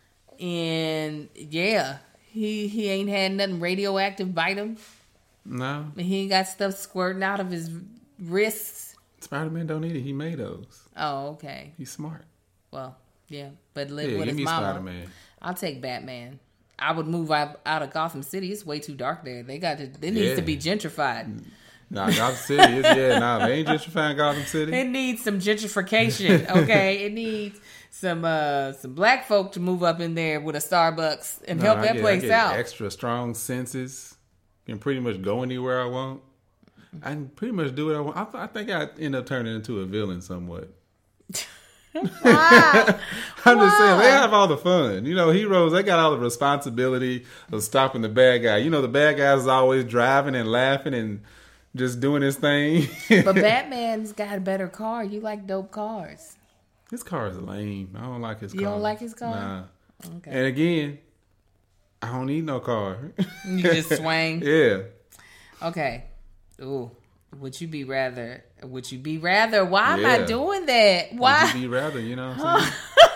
and yeah, he he ain't had nothing radioactive bite him. No, and he ain't got stuff squirting out of his wrists. Spider-Man don't need it. He made those. Oh, okay. He's smart. Well, yeah, but live yeah, with give his me mama. Spider-Man. I'll take Batman. I would move out, out of Gotham City. It's way too dark there. They got to. It needs yeah. to be gentrified. Nah, Gotham City is yeah. Nah, they ain't gentrifying Gotham City. It needs some gentrification. Okay, it needs some uh, some black folk to move up in there with a Starbucks and nah, help that get, place I get out. Extra strong senses. Can pretty much go anywhere I want. I can pretty much do what I want. I, I think I end up turning into a villain somewhat. Wow. I'm wow. just saying, they have all the fun. You know, heroes, they got all the responsibility of stopping the bad guy. You know, the bad guy's always driving and laughing and just doing his thing. But Batman's got a better car. You like dope cars. His car is lame. I don't like his you car. You don't like his car? Nah. Okay. And again, I don't need no car. You just swing? Yeah. Okay. Ooh. Would you be rather? Would you be rather? Why yeah. am I doing that? Why? Would you be rather? You know what I'm saying?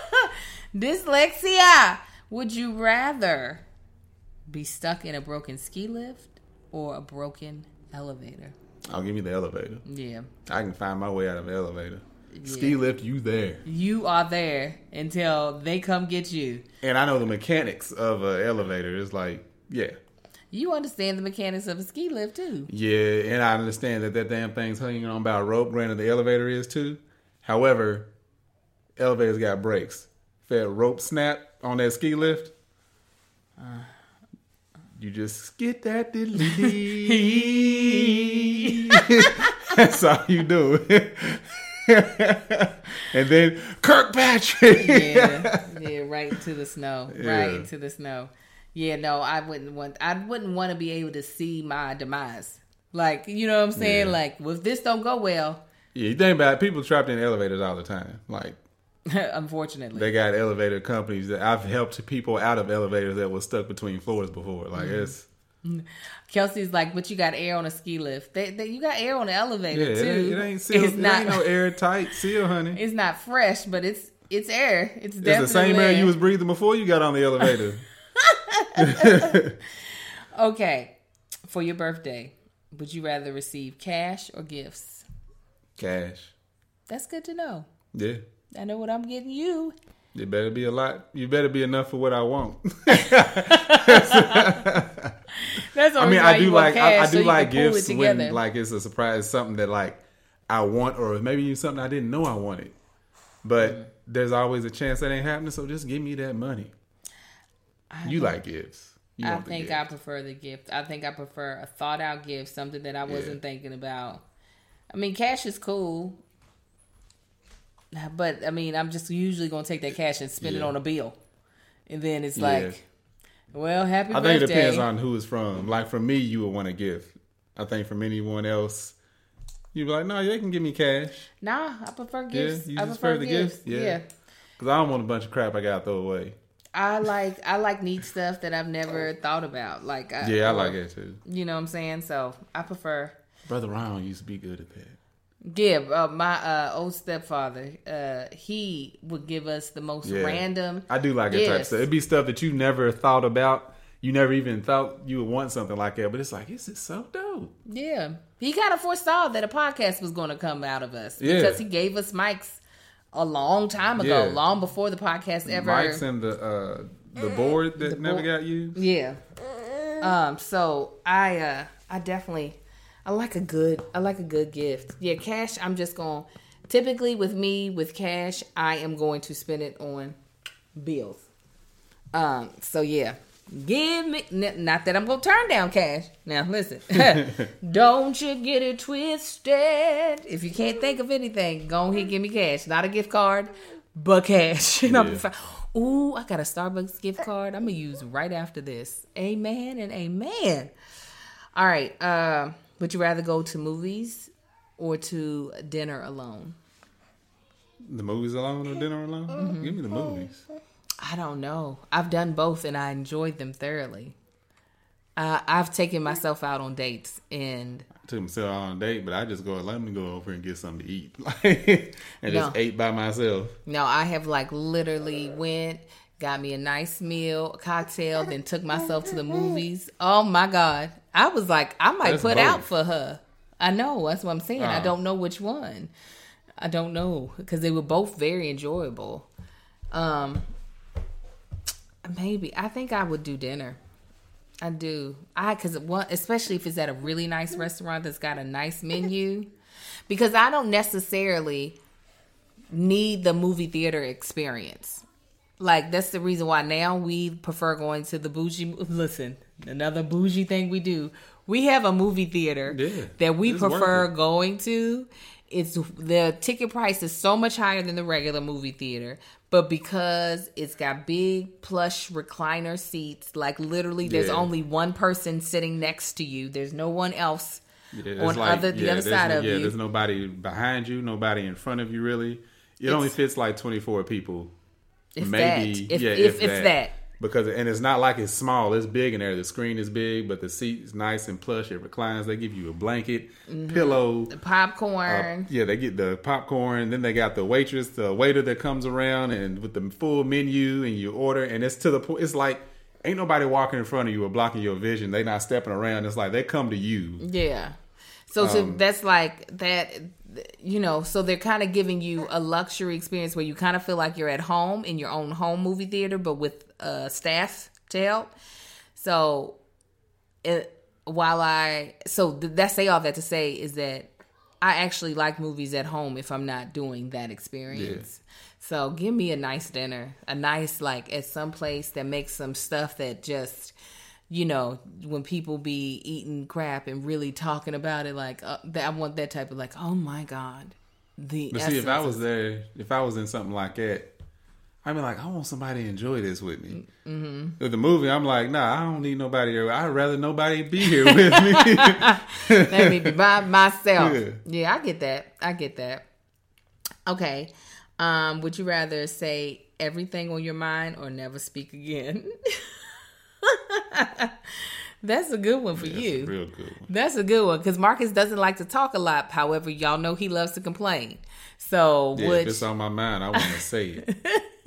Dyslexia. Would you rather be stuck in a broken ski lift or a broken elevator? I'll give you the elevator. Yeah. I can find my way out of the elevator. Yeah. Ski lift, you there. You are there until they come get you. And I know the mechanics of an elevator. It's like, yeah. You understand the mechanics of a ski lift too. Yeah, and I understand that that damn thing's hanging on by a rope. Granted, the elevator is too. However, elevators got brakes. If that rope snap on that ski lift, uh, you just get that diddly. That's all you do. And then Kirkpatrick. yeah, yeah, right into the snow. Yeah. Right into the snow. Yeah, no, I wouldn't want. I wouldn't want to be able to see my demise. Like, you know what I'm saying? Yeah. Like, well, if this don't go well. Yeah, you think about it, people trapped in elevators all the time. Like, unfortunately, they got elevator companies that I've helped people out of elevators that was stuck between floors before. Like, mm-hmm. it's. Kelsey's like, but you got air on a ski lift. They, they, you got air on the elevator yeah, too. It ain't, it ain't sealed. It's it not, ain't no airtight seal, honey. It's not fresh, but it's it's air. It's, it's definitely the same air air you was breathing before you got on the elevator. Okay, for your birthday, would you rather receive cash or gifts? Cash. That's good to know. Yeah. I know what I'm getting you. It better be a lot. You better be enough for what I want. That's I mean, I do like I, I do so like gifts when like it's a surprise, something that like I want, or maybe even something I didn't know I wanted. But mm. there's always a chance that ain't happening. So just give me that money. I you like gifts. You I think I prefer the gift. I think I prefer a thought out gift, something that I wasn't yeah. thinking about. I mean, cash is cool. But, I mean, I'm just usually going to take that cash and spend yeah. it on a bill. And then it's like, yeah. well, happy I birthday. think it depends on who it's from. Like, for me, you would want a gift. I think from anyone else, you'd be like, no, they can give me cash. Nah, I prefer gifts. Yeah, you I just prefer the gifts. gifts? Yeah. Because I don't want a bunch of crap I got to throw away. I like I like neat stuff that I've never thought about. Like I, Yeah, I or, like it too. You know what I'm saying? So, I prefer. Brother Ron used to be good at that. Yeah, uh, my uh, old stepfather, uh, he would give us the most yeah. random. I do like that type of stuff. It'd be stuff that you never thought about. You never even thought you would want something like that. But it's like, this is so dope. Yeah. He kind of foresaw that a podcast was going to come out of us. Yeah. Because he gave us mics a long time ago, yeah. long before the podcast ever. Mics and the uh, the board that the never bo- got used. Yeah. Um. So I uh I definitely. I like a good, I like a good gift. Yeah, cash, I'm just going, typically with me, with cash, I am going to spend it on bills. Um, so yeah, give me, not that I'm going to turn down cash. Now listen, don't you get it twisted. If you can't think of anything, go ahead, give me cash. Not a gift card, but cash. And I'll be fine. Ooh, I got a Starbucks gift card I'm going to use right after this. Amen and amen. All right, uh, would you rather go to movies or to dinner alone? The movies alone or dinner alone? Mm-hmm. Give me the movies. I don't know. I've done both and I enjoyed them thoroughly. Uh, I've taken myself out on dates and... I took myself out on a date, but I just go, let me go over and get something to eat. and no. just ate by myself. No, I have like literally went, got me a nice meal, a cocktail, then took myself to the movies. Oh my God. I was like, I might that's put both. out for her. I know. That's what I'm saying. Uh-huh. I don't know which one. I don't know. Because they were both very enjoyable. Um, maybe. I think I would do dinner. I do. I because one, especially if it's at a really nice restaurant that's got a nice menu. Because I don't necessarily need the movie theater experience. Like, that's the reason why now we prefer going to the bougie. Listen, another bougie thing we do. We have a movie theater yeah, that we prefer going to. It's the ticket price is so much higher than the regular movie theater, but because it's got big plush recliner seats, like literally there's yeah. only one person sitting next to you. There's no one else yeah, on like, other the yeah, other side no, of yeah, you. There's nobody behind you, nobody in front of you really. It it's, only fits like twenty-four people. If Maybe that. If, yeah, if, if, if that. that. Because and it's not like it's small, it's big in there. The screen is big, but the seat is nice and plush. It reclines. They give you a blanket, mm-hmm. pillow, the popcorn. Uh, yeah, they get the popcorn. Then they got the waitress, the waiter that comes around and with the full menu, and you order. And it's to the point. It's like ain't nobody walking in front of you or blocking your vision. They not stepping around. It's like they come to you. Yeah. So, so um, that's like that. You know, so they're kind of giving you a luxury experience where you kind of feel like you're at home in your own home movie theater, but with uh, staff to help. So it, while I so th- that say all that to say is that I actually like movies at home if I'm not doing that experience. Yeah. So give me a nice dinner, a nice like at some place that makes some stuff that just, you know, when people be eating crap and really talking about it, like uh, that, I want that type of like, oh my God. The but see, if I was there, if I was in something like that, I'd be like, I want somebody to enjoy this with me. Mm-hmm. With the movie, I'm like, nah, I don't need nobody here. I'd rather nobody be here with me. Let me be by myself. Yeah. yeah, I get that. I get that. Okay. Um, would you rather say everything on your mind or never speak again? That's a good one for yeah, you. That's a real good one. That's a good one because Marcus doesn't like to talk a lot. However, y'all know he loves to complain. So, yeah, which... if it's on my mind, I want to say it.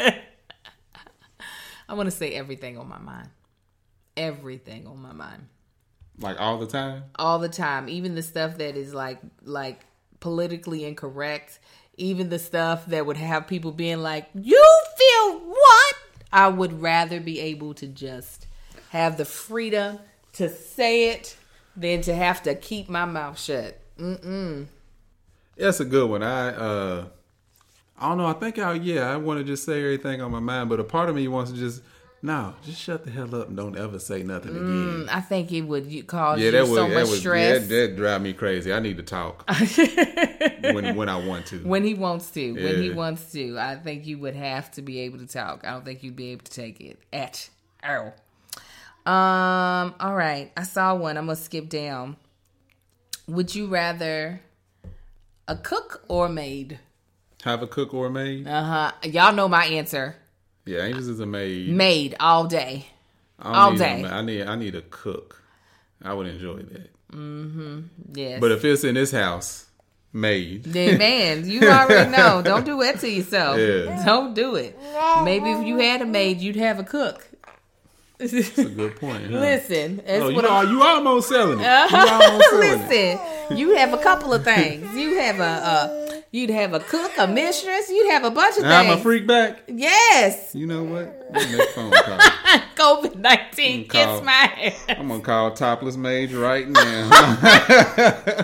I want to say everything on my mind. Everything on my mind. Like all the time? All the time. Even the stuff that is like like politically incorrect. Even the stuff that would have people being like, you feel what? I would rather be able to just have the freedom to say it than to have to keep my mouth shut. Mm-mm. That's a good one. I uh, I don't know. I think I yeah. I want to just say everything on my mind, but a part of me wants to just no, just shut the hell up and don't ever say nothing again. Mm, I think it would cause yeah, you that so would, much that would, stress. Yeah, that drive me crazy. I need to talk when when I want to. When he wants to. Yeah. When he wants to. I think you would have to be able to talk. I don't think you'd be able to take it at all. Um. All right. I saw one. I'm gonna skip down. Would you rather a cook or a maid? Have a cook or a maid? Uh huh. Y'all know my answer. Yeah, Angels is a maid. Maid all day. I all need day. A, I need. I need a cook. I would enjoy that. Mm-hmm. Yes. But if it's in this house, maid. Then man, you already know. Don't do that to yourself. Yeah. Don't do it. Maybe if you had a maid, you'd have a cook. That's a good point. Huh? Listen, that's oh, you, what are, you almost selling it. Uh-huh. You almost selling Listen, it. you have a couple of things. You have a, a you'd have a cook, a mistress. You'd have a bunch of now things. I'm a freak back. Yes. You know what? Let me make a phone call. COVID nineteen, kiss my ass. I'm gonna call Topless Mage right now.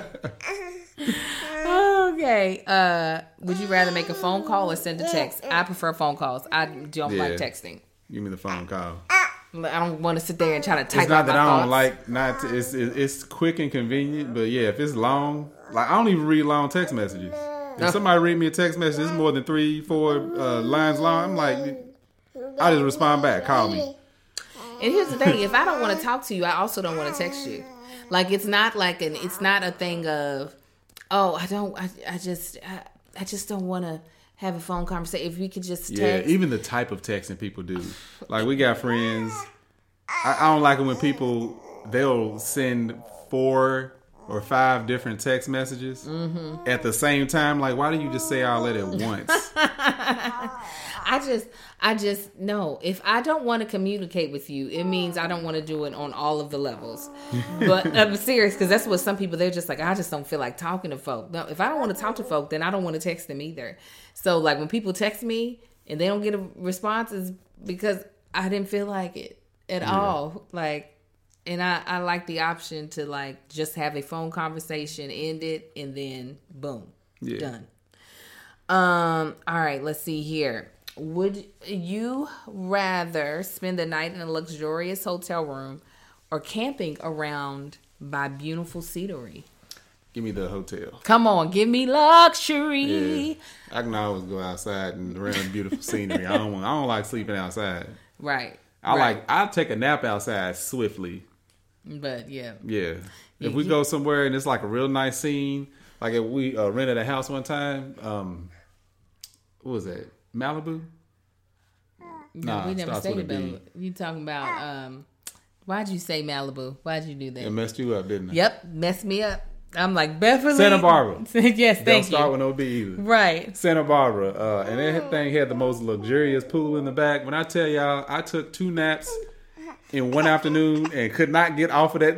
Okay. Uh, would you rather make a phone call or send a text? I prefer phone calls. I don't Yeah. like texting. Give me the phone call. I don't want to sit there and try to type It's not out that my I don't thoughts. like not. To, it's it, it's quick and convenient, but yeah, if it's long, like I don't even read long text messages. If somebody read me a text message, it's more than three, four uh, lines long. I'm like, I just respond back. Call me. And here's the thing: if I don't want to talk to you, I also don't want to text you. Like it's not like an. It's not a thing of, oh, I don't. I, I just. I, I just don't want to have a phone conversation. If we could just text. Yeah, even the type of texting people do. Like we got friends. I, I don't like it when people they'll send four or five different text messages mm-hmm. at the same time. Like, why do you just say all that at once? I just, I just no. If I don't want to communicate with you, it means I don't want to do it on all of the levels. But I'm serious because that's what some people they're just like. I just don't feel like talking to folk. No, if I don't want to talk to folk, then I don't want to text them either. So like when people text me and they don't get a response, is because I didn't feel like it at yeah. all. Like, and I, I like the option to like just have a phone conversation, end it, and then boom, yeah. done. Um. All right. Let's see here. Would you rather spend the night in a luxurious hotel room or camping around by beautiful scenery? Give me the hotel. Come on, give me luxury. Yeah. I can always go outside and around beautiful scenery. I don't want. I don't like sleeping outside. Right. I right. like. I'll take a nap outside swiftly. But yeah. Yeah. If we go somewhere and it's like a real nice scene, like if we uh, rented a house one time. Um, what was that? Malibu? No, nah, we never stayed in Malibu. You talking about, um, why'd you say Malibu? Why'd you do that? It messed you up, didn't it? Yep, messed me up. I'm like, Beverly. Santa Barbara. Yes, thank Don't you. Don't start with no B either. Right. Santa Barbara. Uh, and that thing had the most luxurious pool in the back. When I tell y'all, I took two naps in one afternoon and could not get off of that.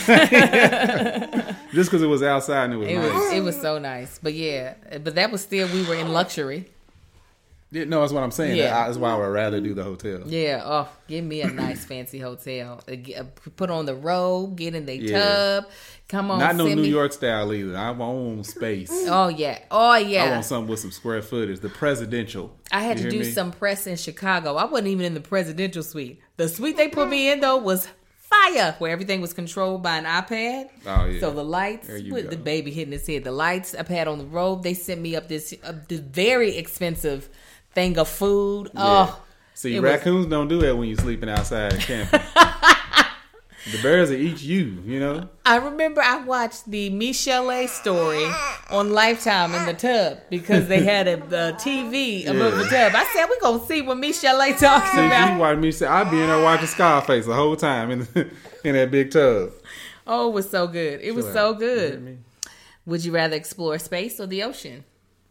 Just because it was outside and it was it nice. Was, it was so nice. But yeah, but that was still, we were in luxury. Yeah, no, that's what I'm saying. Yeah. That's why I would rather do the hotel. Yeah, oh, give me a nice fancy hotel. Uh, get- uh, Put on the robe, get in the Yeah. tub. Come on, Not no send New me- York style either. I want space. Oh yeah, oh yeah. I want something with some square footage. The presidential. I had You to hear do me? some press in Chicago. I wasn't even in the presidential suite. The suite they put me in though was fire, where everything was controlled by an iPad. Oh, yeah. So the lights There you with go. the baby hitting his head. The lights I had on the robe. They sent me up this uh, this very expensive thing of food. Yeah. Oh, See, it was- raccoons don't do that when you're sleeping outside camping. The bears will eat you, you know? I remember I watched the Michelle story on Lifetime in the tub because they had a, a T V above Yeah. the tub. I said, we're going to see what Michelle talking See, you about. watch me say, I'd be in there watching Scarface the whole time in, in that big tub. Oh, it was so good. It was Chill so out. You hear good. me? Would you rather explore space or the ocean?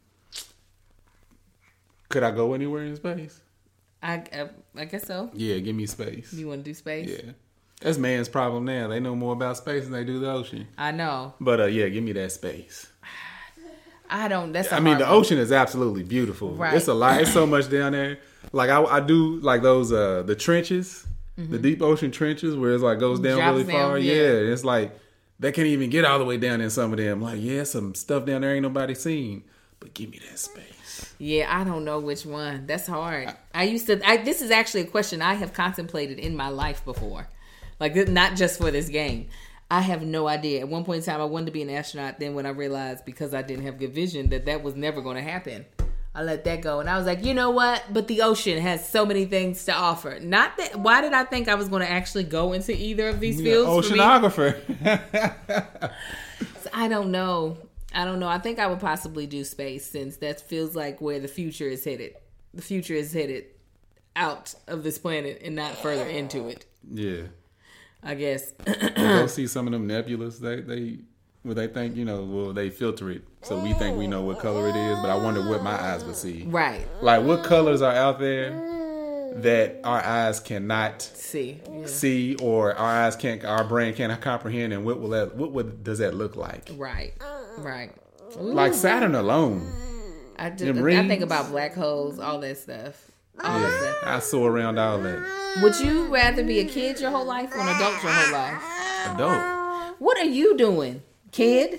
Could I go anywhere in space? I, I, I guess so. Yeah, give me space. You want to do space? Yeah. That's man's problem now. They know more about space than they do the ocean. I know. But uh, yeah, give me that space. I don't. That's. I I mean, the ocean is absolutely beautiful. Right. It's a lot. It's so much down there. Like I, I do like those uh the trenches, the deep ocean trenches where it's like goes down Drops really down, far. yeah. Yeah. It's like they can't even get all the way down in some of them. Like yeah, some stuff down there ain't nobody seen. But give me that space. Yeah, I don't know which one. That's hard. I used to. I, this is actually a question I have contemplated in my life before. Like this- not just for this game. I have no idea. At one point in time, I wanted to be an astronaut. Then when I realized because I didn't have good vision that that was never going to happen, I let that go. And I was like, you know what? But the ocean has so many things to offer. Not that. Why did I think I was going to actually go into either of these You're fields? an for me? oceanographer. I don't know. I don't know. I think I would possibly do space since that feels like where the future is headed. The future is headed out of this planet and not further into it. Yeah. I guess. Go see some of them nebulas. They they well they think you know well they filter it so we think we know what color it is. But I wonder what my eyes would see. Right. Like what colors are out there that our eyes cannot See. Yeah. see or our eyes can't our brain can't comprehend, and what will that what would does that look like? Right. Right. Ooh. Like Saturn alone. I, just, them I rings. think about black holes, all that stuff. All that Yeah, stuff. I saw around all that. Would you rather be a kid your whole life or an adult your whole life? Adult. What are you doing, kid?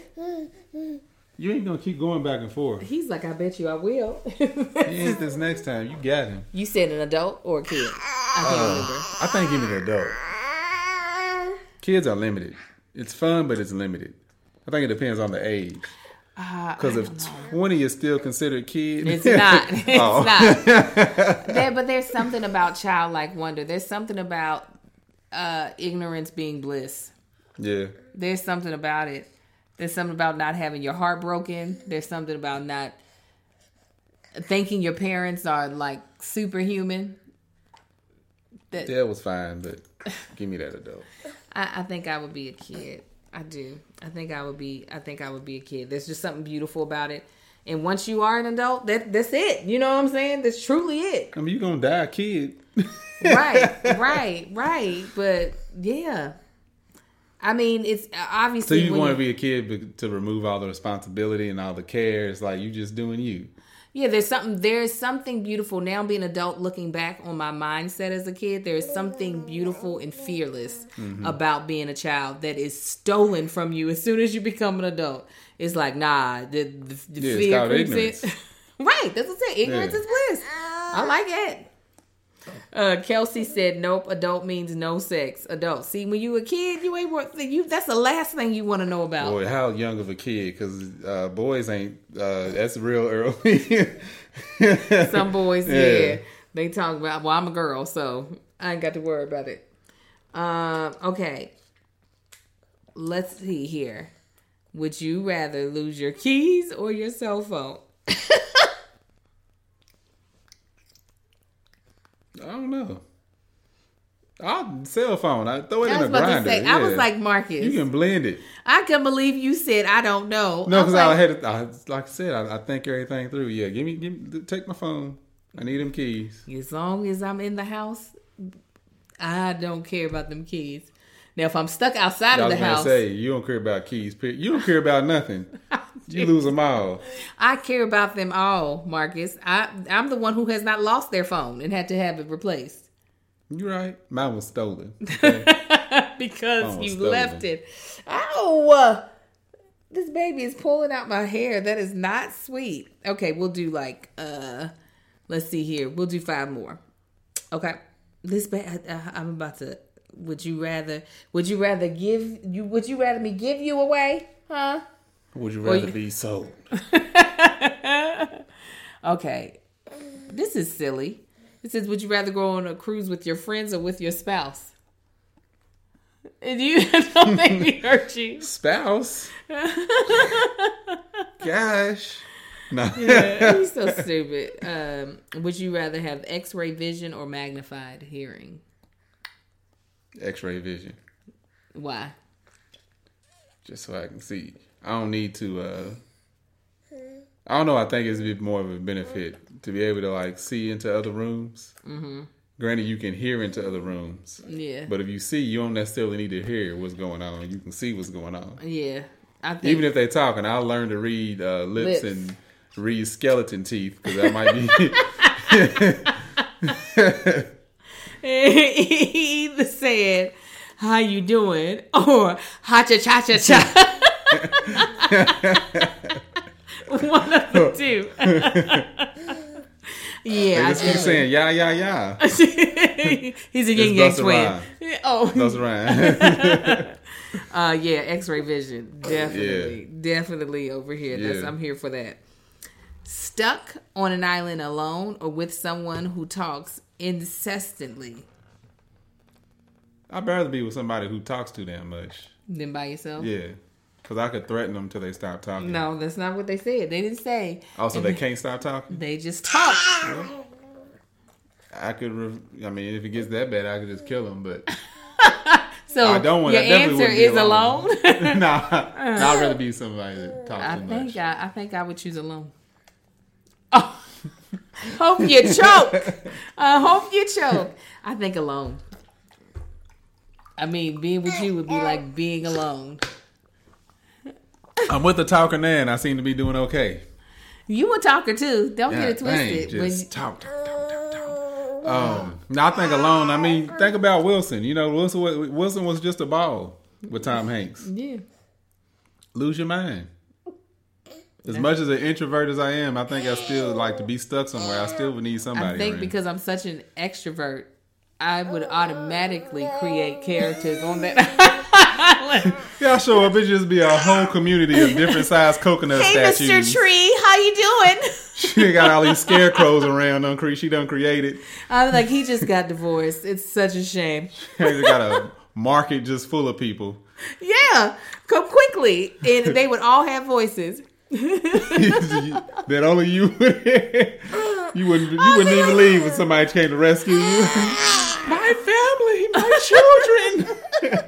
You ain't gonna keep going back and forth. He's like, I bet you I will. He ain't this next time. You got him. You said an adult or a kid? I can't remember. I think give me the adult. Kids are limited. It's fun, but it's limited. I think it depends on the age. Because Uh, if twenty is still considered kid, It's not. It's Oh. not. There, but there's something about childlike wonder. There's something about uh, ignorance being bliss. Yeah, There's something about it. There's something about not having your heart broken. There's something about not thinking your parents are like superhuman. That that was fine, but give me that adult. I, I think I would be a kid. I do. I think I would be. I think I would be a kid. There's just something beautiful about it. And once you are an adult, that that's it. You know what I'm saying? That's truly it. I mean, you gonna die a kid. Right, right, right. But yeah, I mean, it's So obviously. you when want to you- be a kid but to remove all the responsibility and all the care. It's like you just doing you. Yeah, there's something. There's something beautiful now. Being an adult, looking back on my mindset as a kid, there is something beautiful and fearless Mm-hmm. about being a child that is stolen from you as soon as you become an adult. It's like, nah, the, the, the Yeah, it's fear called creeps ignorance. in. Right, that's what I'm saying. Ignorance Yeah. is bliss. I like it. Uh, Kelsey said, "Nope. Adult means no sex. Adult. See, when you a kid, you ain't worth. You that's the last thing you want to know about. Boy, how young of a kid? Because uh, boys ain't. Uh, that's real early. Some boys, yeah. Yeah. they talk about. Well, I'm a girl, so I ain't got to worry about it. Um, okay, let's see here. Would you rather lose your keys or your cell phone? I don't know. I'll cell phone. I throw it I in was a about grinder. to say. I was Yeah. like Marcus. You can blend it. I couldn't believe you said I don't know. No, I was because I like, had, to, I, like I said, I, I think everything through. Yeah, give me, give me, take my phone. I need them keys. as long as I'm in the house, I don't care about them keys. Now, if I'm stuck outside I of was the gonna house, say you don't care about keys. period. You don't care about nothing. You lose them all. I care about them all, Marcus. I I'm the one who has not lost their phone and had to have it replaced. You're right. Mine was stolen. Okay? Because you stolen. left it. Ow! This baby is pulling out my hair. That is not sweet. Okay, we'll do like, uh, let's see here. We'll do five more. Okay. This ba- uh, I'm about to, would you rather, would you rather give, you? would you rather me give you away? Huh? Would you rather you- be sold? Okay. This is silly. It says, would you rather go on a cruise with your friends or with your spouse? And you don't make me hurt you. Spouse? Gosh. No. Yeah, he's so stupid. Um, would you rather have X-ray vision or magnified hearing? X-ray vision. Why? Just so I can see. I don't need to, uh... I don't know. I think it's a bit more of a benefit to be able to, like, see into other rooms. Mm-hmm. Granted, you can hear into other rooms. Yeah. But if you see, you don't necessarily need to hear what's going on. You can see what's going on. Yeah. I think Even if they're talking, I'll learn to read uh, lips, Lips. and read skeleton teeth, because that might be... he either said, "How you doing?" or "Ha cha cha cha cha." One of the two. They Yeah, I just keep just saying, yeah, yeah, yeah. he's a yin yang Busta twin. Rhymes. Oh, That's right. uh, yeah, X-ray vision, definitely, Yeah. definitely over here. That's Yeah. I'm here for that. Stuck on an island alone or with someone who talks incessantly. I'd rather be with somebody who talks too damn much. Than by yourself. Yeah. Because I could threaten them till they stop talking. No, that's not what they said. They didn't say. Also, they can't stop talking? They just talk. I could, re- I mean, if it gets that bad, I could just kill them, but So I don't want your I definitely answer wouldn't be is alone. nah, I'd rather be somebody that talks I too think much. I, I think I would choose alone. Oh, hope you choke. I hope you choke. I think alone. I mean, being with you would be like being alone. I'm with the talker now, and I seem to be doing okay. You a talker too. Don't get it God dang, twisted. When just talk, talk, talk, talk, talk. Um, now I think alone. I mean, think about Wilson. You know, Wilson. was- Wilson was just a ball with Tom Hanks. yeah. Lose your mind. As much as an introvert as I am, I think I still like to be stuck somewhere. I still would need somebody. I think around. because I'm such an extrovert, I would automatically create characters on that island. Yeah, show up. It just be a whole community of different sized coconut Hey, statues. Mister Tree, how you doing? She got all these scarecrows around. Done cre- She done created. I was like, he just got divorced. It's such a shame. She got a market just full of people. Yeah, come quickly, and they would all have voices. That only you would. You wouldn't. You wouldn't even leave when somebody came to rescue you. My family, my children.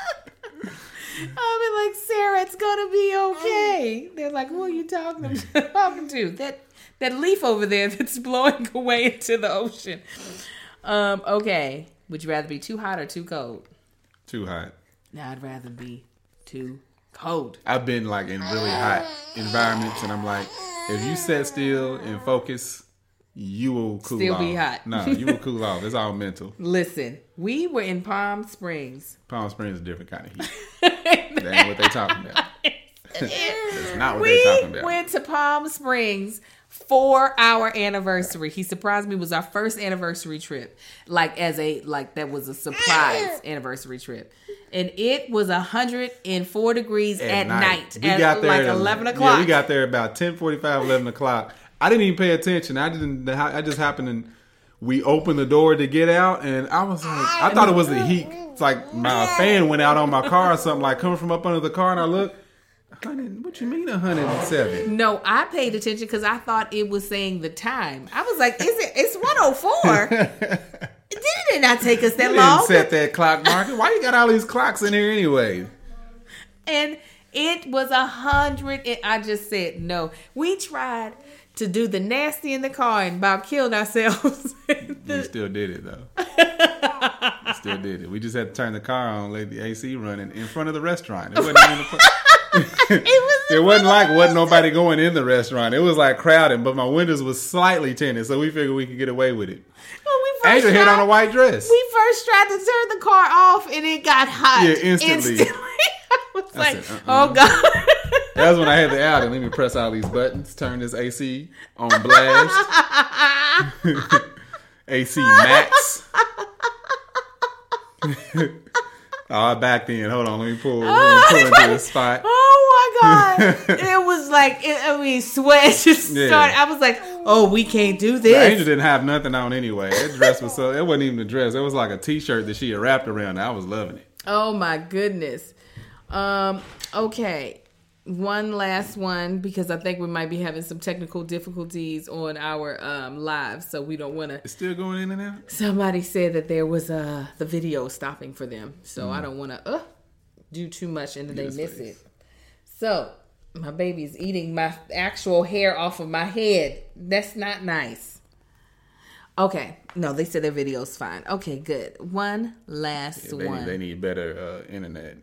I'll be like, Sarah, it's gonna be okay. They're like, who are you talking to? talking to? That that leaf over there that's blowing away into the ocean. Um, okay. Would you rather be too hot or too cold? Too hot. No, I'd rather be too cold. I've been like in really hot environments, and I'm like, if you sit still and focus, you will cool Still off. be hot. No, you will cool off. It's all mental. Listen, we were in Palm Springs. Palm Springs is a different kind of heat. That ain't what they talking about. That's not what We they talking about. went to Palm Springs for our anniversary. He surprised me. It was our first anniversary trip. Like as a like that was a surprise anniversary trip. And it was one hundred four degrees at, night. We at got there like at eleven o'clock. Yeah, we got there about ten forty-five, eleven o'clock. I didn't even pay attention. I didn't. I just happened to. We opened the door to get out, and I was like, I thought it was the heat. It's like my fan went out on my car or something, like coming from up under the car, and I look. What you mean one hundred seven? No, I paid attention because I thought it was saying the time. I was like, is it? It's one oh four. Did it not take us that You long? didn't set that clock marker. Why you got all these clocks in here anyway? And it was a hundred. And I just said no. We tried to do the nasty in the car and about killed ourselves. We still did it though. Still did it. We just had to turn the car on, let the A C running in front of the restaurant. It wasn't in the it, was it wasn't like wasn't nobody going in the restaurant. It was like crowded, but my windows was slightly tinted, so we figured we could get away with it. When we first Angel tried, had on a white dress. We first tried to turn the car off, and it got hot. Yeah, instantly. instantly. I was I like, said, uh-uh. oh God. That was when I had the outing. Let me press all these buttons, turn this A C on blast. A C max. Oh, back then. Hold on, let me pull, let me pull into this spot. Oh my God. It was like, it, I mean, sweat just Yeah. started. I was like, oh, we can't do this. The Angel didn't have nothing on anyway. That dress was so, it wasn't even a dress. It was like a t-shirt that she had wrapped around. I was loving it. Oh my goodness. Um, okay. One last one, because I think we might be having some technical difficulties on our um, live, so we don't want to. It's still going in and out? Somebody said that there was uh, the video stopping for them, so Mm. I don't want to uh, do too much and then Yes, they miss please. it. So, my baby's eating my actual hair off of my head. That's not nice. Okay. No, they said their video's fine. Okay, good. One last Yeah, they, one. they need better uh, internet.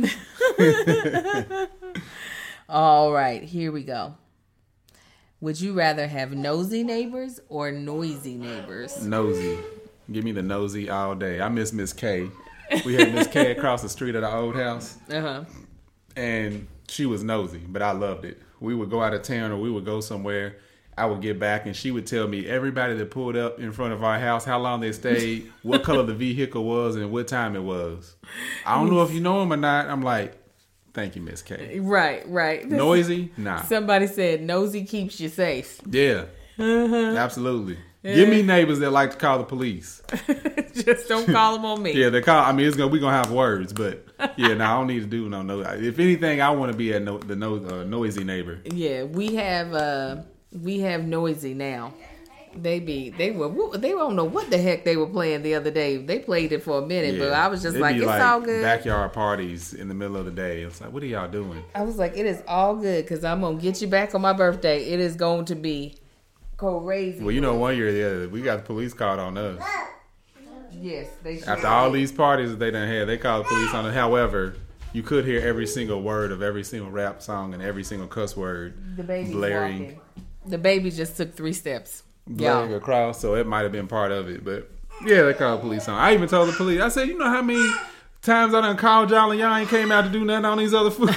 All right, here we go. Would you rather have nosy neighbors or noisy neighbors? Nosy. Give me the nosy all day. I miss Miss K. We had Miss K across the street at our old house. Uh-huh. And she was nosy, but I loved it. We would go out of town or we would go somewhere. I would get back and she would tell me everybody that pulled up in front of our house, how long they stayed, what color the vehicle was, and what time it was. I don't know if you know them or not. I'm like, thank you, Miss K. Right, right. Noisy? Nah. Somebody said nosy keeps you safe. Yeah. Uh-huh. Absolutely. Give me neighbors that like to call the police. Just don't call them on me. Yeah, they call. I mean, it's gonna we gonna have words, but yeah, no, I don't need to do no no. If anything, I want to be a no, the no, uh, noisy neighbor. Yeah, we have uh we have noisy now. They be they were they don't know what the heck they were playing the other day. They played it for a minute, Yeah. but I was just It'd like, be it's like all good. Backyard parties in the middle of the day. It's like, what are y'all doing? I was like, it is all good because I'm gonna get you back on my birthday. It is going to be crazy. Well, you know, one year yeah, we got the police called on us. Yes, they should. After all these parties that they done had, they called the police on us. However, you could hear every single word of every single rap song and every single cuss word The baby's blaring, walking. The baby just took three steps. blaring Yeah. across. So it might have been part of it, but yeah, they called the police on. I even told the police. I said, you know how many times I done called y'all and y'all ain't came out to do nothing on these other foods.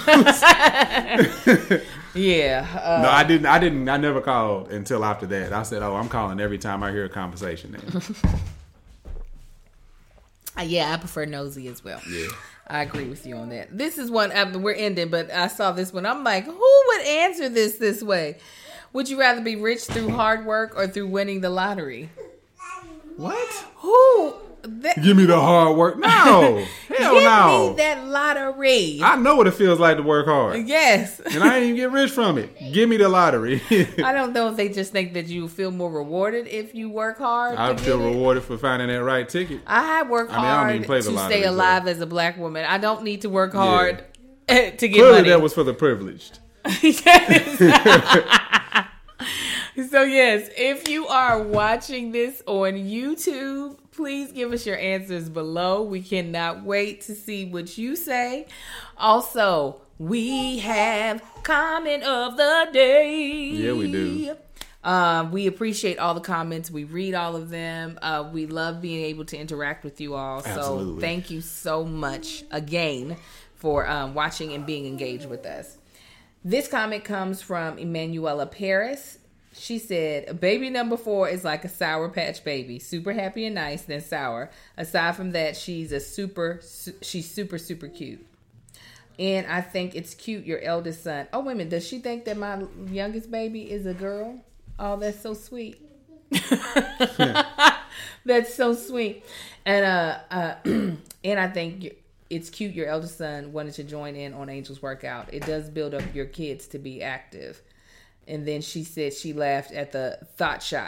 Yeah. Uh, No, I didn't. I didn't. I never called until after that. I said, "Oh, I'm calling every time I hear a conversation." Then. Uh, yeah, I prefer nosy as well. Yeah. I agree with you on that. This is one, uh, we're ending, but I saw this one. I'm like, who would answer this this way? Would you rather be rich through hard work or through winning the lottery? What? Who? That, Give me the hard work. No, hell give no. me that lottery. I know what it feels like to work hard, Yes. and I ain't even get rich from it. Give me the lottery. I don't know if they just think that you feel more rewarded if you work hard. I to feel get it. rewarded for finding that right ticket. I work I mean, I don't hard even play the to lottery, stay but- alive as a black woman. I don't need to work Yeah. hard to get Clearly, money. that was for the privileged. So yes, if you are watching this on YouTube, please give us your answers below. We cannot wait to see what you say. Also, we have comment of the day. Yeah, we do. Um, we appreciate all the comments. We read all of them. Uh, we love being able to interact with you all. So Absolutely. thank you so much again for um, watching and being engaged with us. This comment comes from Emanuela Paris. She said, baby number four is like a Sour Patch Baby. Super happy and nice, then sour. Aside from that, she's a super, su- she's super, super cute. And I think it's cute, your eldest son. Oh, wait a minute. Does she think that my youngest baby is a girl? Oh, that's so sweet. That's so sweet. And uh, uh, and I think you- it's cute your eldest son wanted to join in on Angel's workout. It does build up your kids to be active. And then she said she laughed at the thought shot.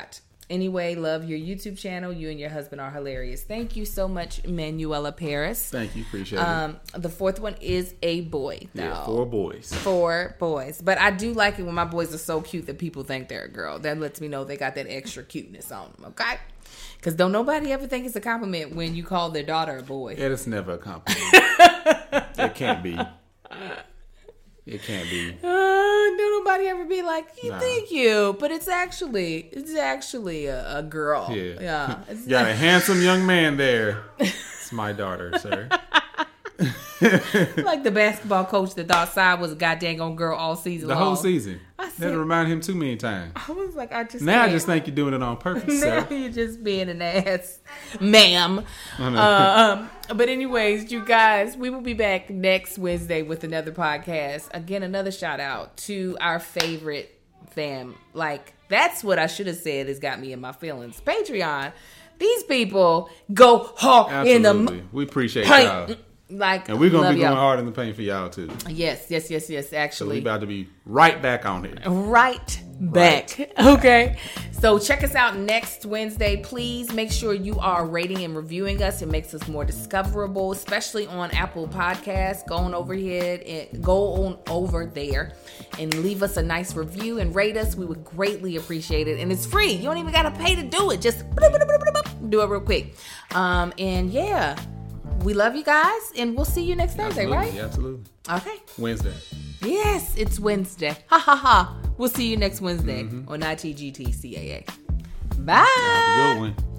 anyway, love your YouTube channel. You and your husband are hilarious. Thank you so much, Manuela Paris. Thank you. Appreciate um, it. The fourth one is a boy. Though. Yeah, four boys. Four boys. But I do like it when my boys are so cute that people think they're a girl. That lets me know they got that extra cuteness on them, okay? Because don't nobody ever think it's a compliment when you call their daughter a boy. It is never a compliment. It can't be. It can't be. Uh, don't nobody ever be like, you Nah. thank you. But it's actually, it's actually a, a girl. Yeah. Yeah. It's Got a handsome young man there. It's my daughter, sir. like the basketball coach that thought Sai was a goddamn on girl all season The long. whole season. I Had said- to remind him too many times. I was like, I just Now I can't. just think you're doing it on purpose, Now sir. you're just being an ass, ma'am. I know. Uh, um, but anyways, you guys, we will be back next Wednesday with another podcast. Again, another shout out to our favorite fam. Like, that's what I should have said has got me in my feelings. Patreon. These people go hard in the Absolutely. We appreciate paint. y'all. Like, And we're going to love be going y'all. hard in the paint for y'all, too. Yes, yes, yes, yes, So we actually. about to be right back on it. Right back. Okay. So check us out next Wednesday. Please make sure you are rating and reviewing us. It makes us more discoverable, especially on Apple Podcasts. Go on over here and go on over there and leave us a nice review and rate us. We would greatly appreciate it. And it's free. You don't even got to pay to do it. Just do it real quick. Um, and yeah, we love you guys and we'll see you next Thursday, Absolutely, right? absolutely. Okay. Wednesday. Yes, it's Wednesday. Ha ha ha. We'll see you next Wednesday on I T G T C A A. Bye. Have a good one.